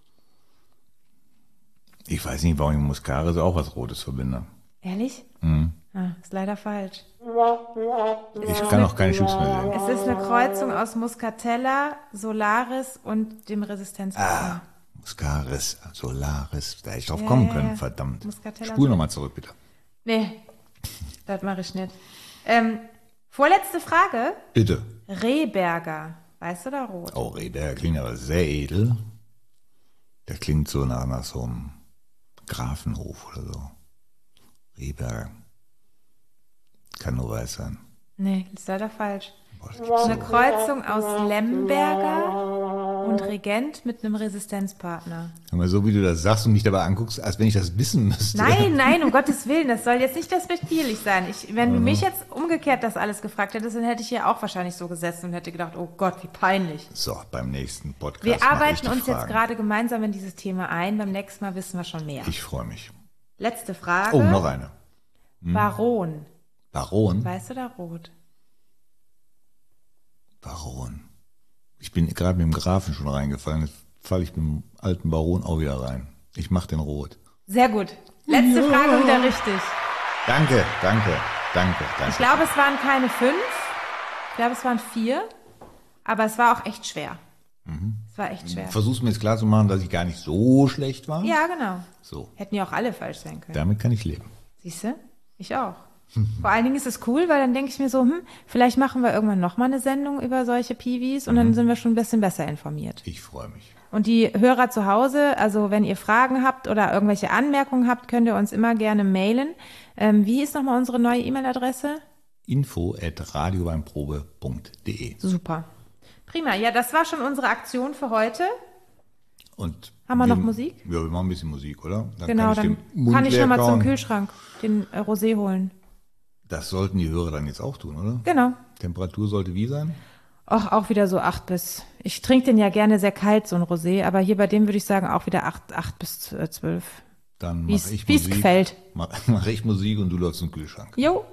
Ich weiß nicht, warum ich mit Muscaris auch was Rotes verbinde. Ehrlich? Mhm. Ah, ist leider falsch. Ich kann auch keine Chips mehr sehen. Es ist eine Kreuzung aus Muscatella, Solaris und dem Resistenzpartner. Muscaris, Solaris, da hätte ich drauf Ja, kommen ja, können, ja. verdammt. Muscatella Spul und- nochmal zurück, bitte. Nee, das mache ich nicht. Ähm, vorletzte Frage. Bitte. Rehberger. Weiß oder rot? Oh, der klingt aber sehr edel. Der klingt so nach, nach so einem Grafenhof oder so. Rehberger. Kann nur weiß sein. Nee, ist leider falsch. Boah, das gibt's Eine so. Kreuzung aus Lemberger und Regent mit einem Resistenzpartner. Hör mal, so wie du das sagst und mich dabei anguckst, als wenn ich das wissen müsste. Nein, nein, um Gottes Willen, das soll jetzt nicht despektierlich sein. Ich, wenn du mich jetzt umgekehrt das alles gefragt hättest, dann hätte ich hier auch wahrscheinlich so gesessen und hätte gedacht, oh Gott, wie peinlich. So, beim nächsten Podcast. Wir mach ich arbeiten die uns jetzt Fragen. gerade gemeinsam in dieses Thema ein. Beim nächsten Mal wissen wir schon mehr. Ich freue mich. Letzte Frage. Oh, noch eine. Baron. Baron. Weiß oder rot? Baron. Ich bin gerade mit dem Grafen schon reingefallen. Jetzt falle ich mit dem alten Baron auch wieder rein. Ich mache den rot. Sehr gut. Letzte Frage wieder richtig. Danke, danke, danke, danke. Ich glaube, es waren keine fünf. Ich glaube, es waren vier. Aber es war auch echt schwer. Es war echt schwer. Versuch's mir jetzt klar zu machen, dass ich gar nicht so schlecht war. Ja, genau. So, Hätten ja auch alle falsch sein können. damit kann ich leben. Siehst du? Ich auch. Vor allen Dingen ist es cool, weil dann denke ich mir so, hm, vielleicht machen wir irgendwann nochmal eine Sendung über solche Piwis und dann sind wir schon ein bisschen besser informiert. Ich freue mich. Und die Hörer zu Hause, also wenn ihr Fragen habt oder irgendwelche Anmerkungen habt, könnt ihr uns immer gerne mailen. Ähm, wie ist nochmal unsere neue E-Mail-Adresse? info at radioweinprobe punkt de. Super. Prima. Ja, das war schon unsere Aktion für heute. Und Haben wir noch Musik? Ja, wir machen ein bisschen Musik, oder? Dann Genau, kann ich dann den Mund kann ich leer schon mal zum kauen. Kühlschrank den äh, Rosé holen. Das sollten die Hörer dann jetzt auch tun, oder? Genau. Temperatur sollte wie sein? Auch, auch wieder so acht bis, ich trinke den ja gerne sehr kalt, so ein Rosé, aber hier bei dem würde ich sagen auch wieder acht, acht bis äh, zwölf. Dann Wie's- mache ich wie's Musik. gefällt. Mach, mach ich Musik und du läufst zum Kühlschrank. Jo.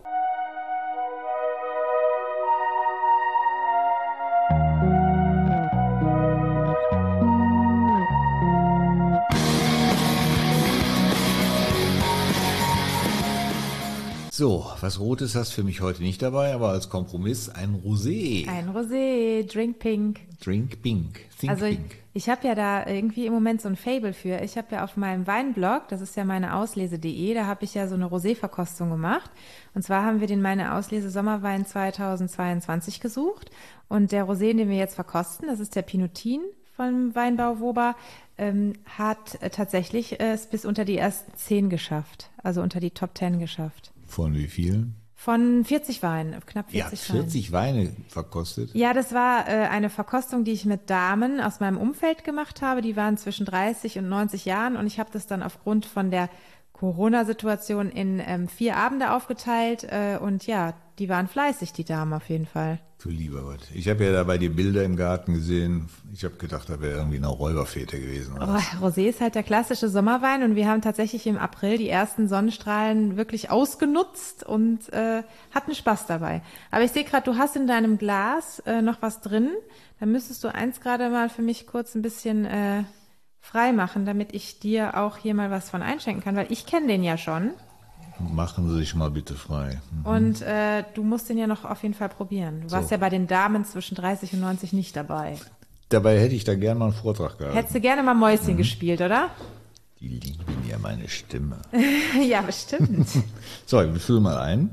So, was Rotes hast du für mich heute nicht dabei, aber als Kompromiss ein Rosé. Ein Rosé, Drink Pink. Drink Pink. Think Also ich, Pink. Ich habe ja da irgendwie im Moment so ein Faible für. Ich habe ja auf meinem Weinblog, das ist ja meine Auslese punkt de, da habe ich ja so eine Rosé-Verkostung gemacht. Und zwar haben wir den meine Auslese Sommerwein zweitausendzweiundzwanzig gesucht. Und der Rosé, den wir jetzt verkosten, das ist der Pinotin vom Weinbau Woba, ähm, hat äh, tatsächlich äh, es bis unter die ersten zehn geschafft. Also unter die Top Ten geschafft. Von wie vielen? Von vierzig Weinen, knapp Ja, vierzig Weinen. vierzig Weine verkostet. Ja, das war äh, eine Verkostung, die ich mit Damen aus meinem Umfeld gemacht habe. Die waren zwischen dreißig und neunzig Jahren und ich habe das dann aufgrund von der Corona-Situation in ähm, vier Abende aufgeteilt äh, und ja, die waren fleißig, die Damen auf jeden Fall. Du lieber Gott. Ich habe ja dabei die Bilder im Garten gesehen. Ich habe gedacht, da wäre irgendwie eine Räuberfete gewesen. Oder? Oh, Rosé ist halt der klassische Sommerwein und wir haben tatsächlich im April die ersten Sonnenstrahlen wirklich ausgenutzt und äh, hatten Spaß dabei. Aber ich sehe gerade, du hast in deinem Glas äh, noch was drin. Da müsstest du eins gerade mal für mich kurz ein bisschen äh, frei machen, damit ich dir auch hier mal was von einschenken kann, weil ich kenne den ja schon. Machen Sie sich mal bitte frei. Mhm. Und äh, du musst den ja noch auf jeden Fall probieren. Du warst So. ja bei den Damen zwischen dreißig und neunzig nicht dabei. Dabei hätte ich da gerne mal einen Vortrag gehalten. Hättest du gerne mal Mäuschen gespielt, oder? Die lieben ja meine Stimme. Ja, bestimmt. So, ich fülle mal ein.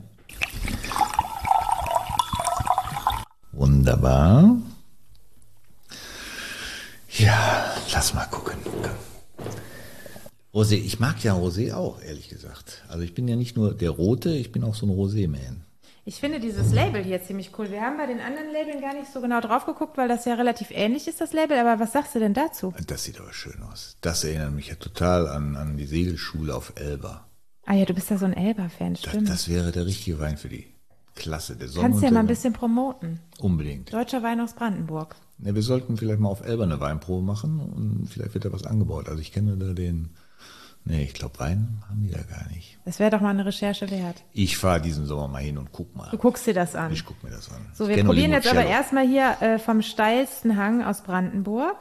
Wunderbar. Ja, lass mal gucken. Rosé, ich mag ja Rosé auch, ehrlich gesagt. Also ich bin ja nicht nur der Rote, ich bin auch so ein Rosé-Man. Ich finde dieses Label hier ziemlich cool. Wir haben bei den anderen Labeln gar nicht so genau drauf geguckt, weil das ja relativ ähnlich ist, das Label. Aber was sagst du denn dazu? Das sieht aber schön aus. Das erinnert mich ja total an, an die Segelschule auf Elba. Ah ja, du bist ja so ein Elba-Fan, Das, stimmt. das wäre der richtige Wein für die Klasse der Kannst du ja mal ein Sonnenuntergang. bisschen promoten. Unbedingt. Deutscher Wein aus Brandenburg. Ja, wir sollten vielleicht mal auf Elba eine Weinprobe machen und vielleicht wird da was angebaut. Also ich kenne da den, nee, ich glaube Wein haben die da gar nicht. Das wäre doch mal eine Recherche wert. Ich fahre diesen Sommer mal hin und guck mal. Du guckst dir das an. Ich guck mir das an. So, Ich wir kenn nur probieren jetzt aber Limoncello. erstmal hier äh, vom steilsten Hang aus Brandenburg.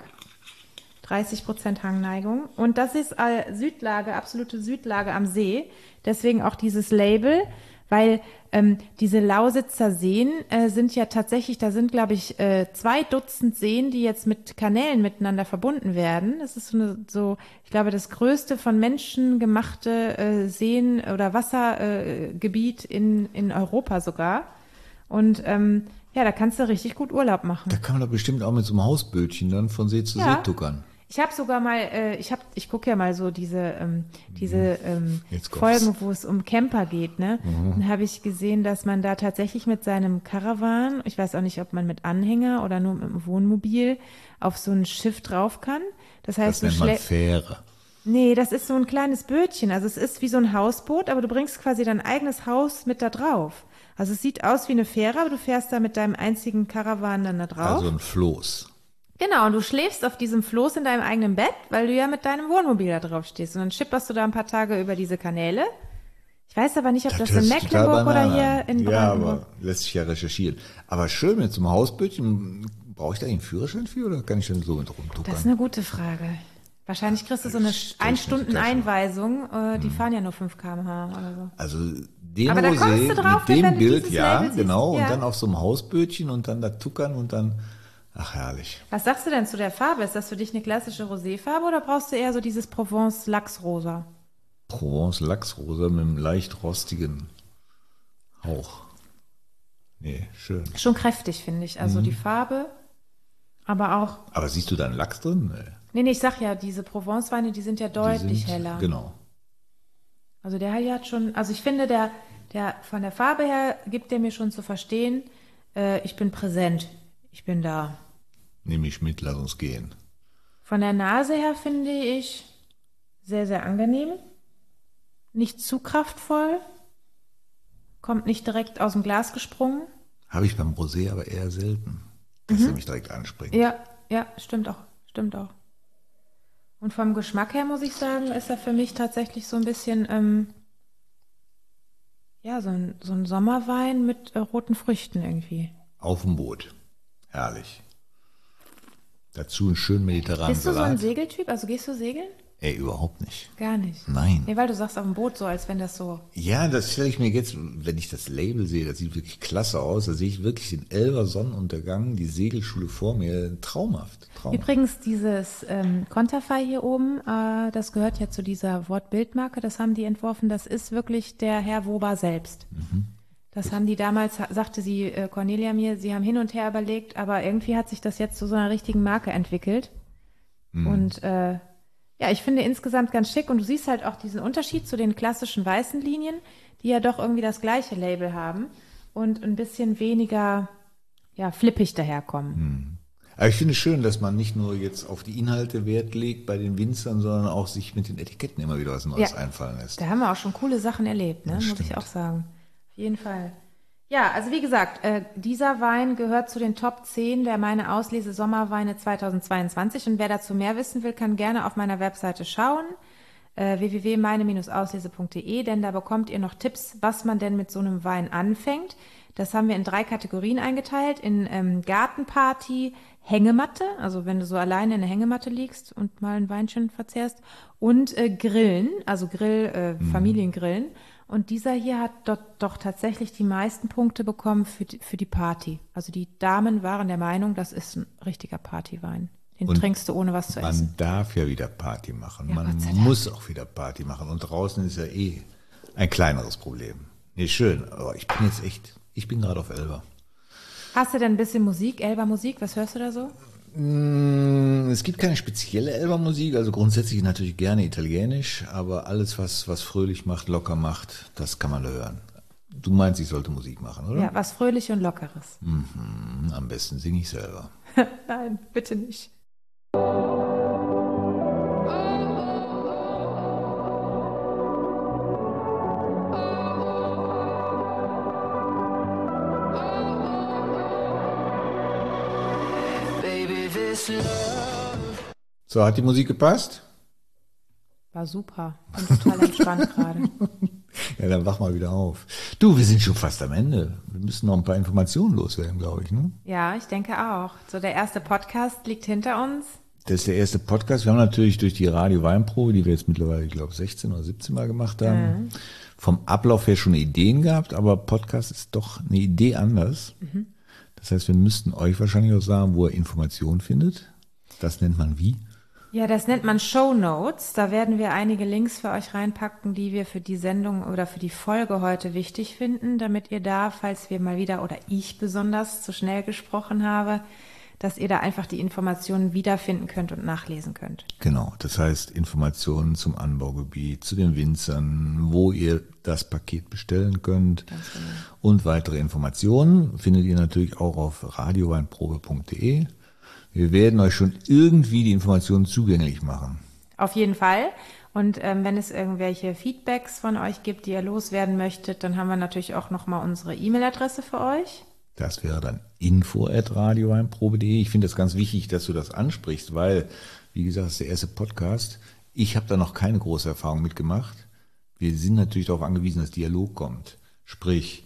dreißig Prozent Hangneigung. Und das ist äh, Südlage, absolute Südlage am See. Deswegen auch dieses Label, weil ähm, diese Lausitzer Seen äh, sind ja tatsächlich, da sind, glaube ich, äh, zwei Dutzend Seen, die jetzt mit Kanälen miteinander verbunden werden. Das ist so, eine, so ich glaube, das größte von Menschen gemachte äh, Seen- oder Wassergebiet äh, Gebiet in, in Europa sogar. Und ähm, ja, da kannst du richtig gut Urlaub machen. Da kann man doch bestimmt auch mit so einem Hausbötchen dann von See zu Ja. See tuckern. Ich habe sogar mal, äh, ich habe, ich gucke ja mal so diese ähm, diese ähm, Jetzt kommt's. Folgen, wo es um Camper geht, ne? Dann habe ich gesehen, dass man da tatsächlich mit seinem Caravan, ich weiß auch nicht, ob man mit Anhänger oder nur mit dem Wohnmobil auf so ein Schiff drauf kann. Das heißt, Das nennt du man schlä- Fähre. Nee, das ist so ein kleines Bötchen. Also es ist wie so ein Hausboot, aber du bringst quasi dein eigenes Haus mit da drauf. Also es sieht aus wie eine Fähre, aber du fährst da mit deinem einzigen Caravan dann da drauf. Also ein Floß. Genau, und du schläfst auf diesem Floß in deinem eigenen Bett, weil du ja mit deinem Wohnmobil da drauf stehst. Und dann schipperst du da ein paar Tage über diese Kanäle. Ich weiß aber nicht, ob das, hört in sich total Mecklenburg oder Banane hier an. in Ja, Brandenburg. aber lässt sich ja recherchieren. Aber schön mit so einem Hausbötchen. Brauche ich da einen Führerschein für oder kann ich denn so mit rumtuckern? Das ist eine gute Frage. Wahrscheinlich kriegst du so eine Das stell ich mir total Ein-Stunden-Einweisung. Äh, die fahren ja nur fünf Kilometer pro Stunde oder so. Also den Aber da kommst Rosé du drauf, mit wenn dem du Bild, dieses ja, Label siehst. genau. Ja. Und dann auf so einem Hausbötchen und dann da tuckern und dann, ach herrlich. Was sagst du denn zu der Farbe? Ist das für dich eine klassische Roséfarbe oder brauchst du eher so dieses Provence-Lachsrosa? Provence Lachsrosa mit einem leicht rostigen Hauch. Nee, schön. Schon kräftig, finde ich. Also die Farbe, aber auch. Aber siehst du da einen Lachs drin? Nee. Nee, nee, ich sag ja, diese Provence-Weine, die sind ja Die deutlich sind- heller. Genau. Also der hier hat schon, also ich finde, der, der von der Farbe her gibt der mir schon zu verstehen, äh, ich bin präsent, ich bin da. Nimm mich mit, lass uns gehen. Von der Nase her finde ich sehr, sehr angenehm. Nicht zu kraftvoll. Kommt nicht direkt aus dem Glas gesprungen. Habe ich beim Rosé aber eher selten, dass er mich direkt anspringt. Mhm. Ja, ja, stimmt auch, stimmt auch. Und vom Geschmack her muss ich sagen, ist er für mich tatsächlich so ein bisschen, ähm, ja, so ein, so ein Sommerwein mit äh, roten Früchten irgendwie. Auf dem Boot. Herrlich. Dazu einen schönen mediterranen Bist du so ein Salat. Segeltyp? Also gehst du segeln? Ey, überhaupt nicht. Gar nicht. Nein. Nee, weil du sagst auf dem Boot so, als wenn das so... Ja, das stelle ich mir jetzt, wenn ich das Label sehe, das sieht wirklich klasse aus. Da sehe ich wirklich den Elber Sonnenuntergang, die Segelschule vor mir. Traumhaft. traumhaft. Übrigens, dieses ähm, Konterfei hier oben, äh, das gehört ja zu dieser Wortbildmarke, das haben die entworfen, das ist wirklich der Herr Woba selbst. Mhm. Das haben die damals, sagte sie, äh, Cornelia mir, sie haben hin und her überlegt, aber irgendwie hat sich das jetzt zu so einer richtigen Marke entwickelt. Mhm. Und äh, ja, ich finde insgesamt ganz schick und du siehst halt auch diesen Unterschied zu den klassischen weißen Linien, die ja doch irgendwie das gleiche Label haben und ein bisschen weniger, ja, flippig daherkommen. Hm. Aber ich finde es schön, dass man nicht nur jetzt auf die Inhalte Wert legt bei den Winzern, sondern auch sich mit den Etiketten immer wieder was Neues ja, einfallen lässt. Da haben wir auch schon coole Sachen erlebt, ne? Muss ich auch sagen. Auf jeden Fall. Ja, also wie gesagt, äh, dieser Wein gehört zu den Top zehn der Meine Auslese Sommerweine zweitausendzweiundzwanzig und wer dazu mehr wissen will, kann gerne auf meiner Webseite schauen, äh, w w w punkt meine auslese punkt d e, denn da bekommt ihr noch Tipps, was man denn mit so einem Wein anfängt. Das haben wir in drei Kategorien eingeteilt, in ähm, Gartenparty, Hängematte, also wenn du so alleine in der Hängematte liegst und mal ein Weinchen verzehrst, und äh, Grillen, also Grill, äh, mhm. Familiengrillen. Und dieser hier hat dort doch tatsächlich die meisten Punkte bekommen für die, für die Party. Also die Damen waren der Meinung, das ist ein richtiger Partywein. Den und trinkst du ohne was zu man essen. Man darf ja wieder Party machen. Ja, man muss auch wieder Party machen. Und draußen ist ja eh ein kleineres Problem. Nee, schön. Aber ich bin jetzt echt, ich bin gerade auf Elba. Hast du denn ein bisschen Musik, Elba-Musik? Was hörst du da so? Es gibt keine spezielle Elba-Musik, also grundsätzlich natürlich gerne italienisch, aber alles, was, was fröhlich macht, locker macht, das kann man hören. Du meinst, ich sollte Musik machen, oder? Ja, was fröhlich und lockeres. Mhm, am besten singe ich selber. Nein, bitte nicht. So, hat die Musik gepasst? War super. Bin total entspannt gerade. Ja, dann wach mal wieder auf. Du, wir sind schon fast am Ende. Wir müssen noch ein paar Informationen loswerden, glaube ich, ne? Ja, ich denke auch. So, der erste Podcast liegt hinter uns. Das ist der erste Podcast. Wir haben natürlich durch die Radio-Weinprobe, die wir jetzt mittlerweile, ich glaube, sechzehn oder siebzehn Mal gemacht haben, mhm. vom Ablauf her schon Ideen gehabt, aber Podcast ist doch eine Idee anders. Mhm. Das heißt, wir müssten euch wahrscheinlich auch sagen, wo ihr Informationen findet. Das nennt man wie? Ja, das nennt man Show Notes. Da werden wir einige Links für euch reinpacken, die wir für die Sendung oder für die Folge heute wichtig finden, damit ihr da, falls wir mal wieder oder ich besonders zu schnell gesprochen habe, dass ihr da einfach die Informationen wiederfinden könnt und nachlesen könnt. Genau, das heißt Informationen zum Anbaugebiet, zu den Winzern, wo ihr das Paket bestellen könnt. Ganz genau. Und weitere Informationen findet ihr natürlich auch auf radioweinprobe punkt de. Wir werden euch schon irgendwie die Informationen zugänglich machen. Auf jeden Fall. Und ähm, wenn es irgendwelche Feedbacks von euch gibt, die ihr loswerden möchtet, dann haben wir natürlich auch nochmal unsere E-Mail-Adresse für euch. Das wäre dann info at radioweinprobe punkt de. Ich finde das ganz wichtig, dass du das ansprichst, weil, wie gesagt, das ist der erste Podcast. Ich habe da noch keine große Erfahrung mitgemacht. Wir sind natürlich darauf angewiesen, dass Dialog kommt. Sprich,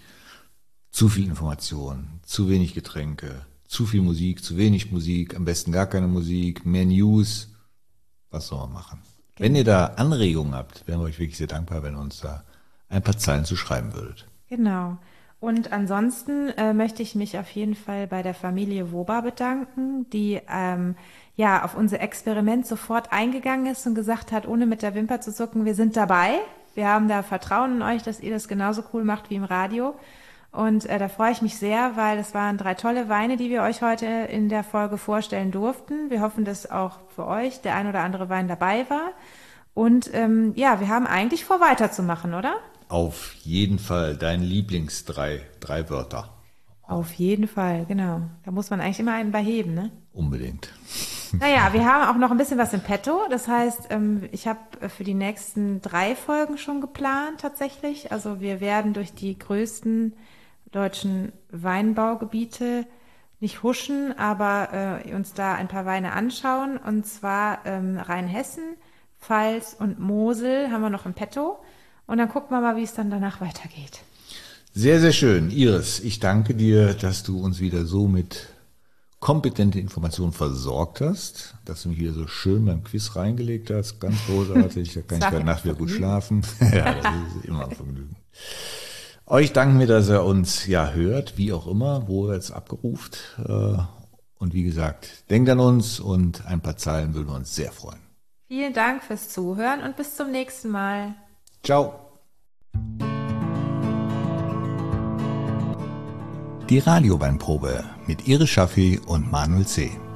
zu viel Information, zu wenig Getränke, zu viel Musik, zu wenig Musik, am besten gar keine Musik, mehr News. Was soll man machen? Genau. Wenn ihr da Anregungen habt, wären wir euch wirklich sehr dankbar, wenn ihr uns da ein paar Zeilen zu schreiben würdet. Genau. Und ansonsten äh, möchte ich mich auf jeden Fall bei der Familie Woba bedanken, die ähm, ja auf unser Experiment sofort eingegangen ist und gesagt hat, ohne mit der Wimper zu zucken, wir sind dabei. Wir haben da Vertrauen in euch, dass ihr das genauso cool macht wie im Radio. Und äh, da freue ich mich sehr, weil es waren drei tolle Weine, die wir euch heute in der Folge vorstellen durften. Wir hoffen, dass auch für euch der ein oder andere Wein dabei war. Und ähm, ja, wir haben eigentlich vor, weiterzumachen, oder? Auf jeden Fall dein Lieblingsdrei, drei Wörter. Auf jeden Fall, genau. Da muss man eigentlich immer einen bei heben, ne? Unbedingt. Naja, wir haben auch noch ein bisschen was im Petto. Das heißt, ich habe für die nächsten drei Folgen schon geplant tatsächlich. Also wir werden durch die größten deutschen Weinbaugebiete nicht huschen, aber äh, uns da ein paar Weine anschauen. Und zwar ähm, Rheinhessen, Pfalz und Mosel haben wir noch im Petto. Und dann gucken wir mal, wie es dann danach weitergeht. Sehr, sehr schön. Iris, ich danke dir, dass du uns wieder so mit kompetente Informationen versorgt hast, dass du mich wieder so schön beim Quiz reingelegt hast. Ganz großartig. Da kann ich heute Nacht wieder gut schlafen. Ja, das ist immer ein Vergnügen. Euch danken wir, dass ihr uns ja hört, wie auch immer, wo ihr jetzt abgeruft. Und wie gesagt, denkt an uns und ein paar Zeilen würden wir uns sehr freuen. Vielen Dank fürs Zuhören und bis zum nächsten Mal. Ciao. Die Radioweinprobe mit Iris Schaffi und Manuel C.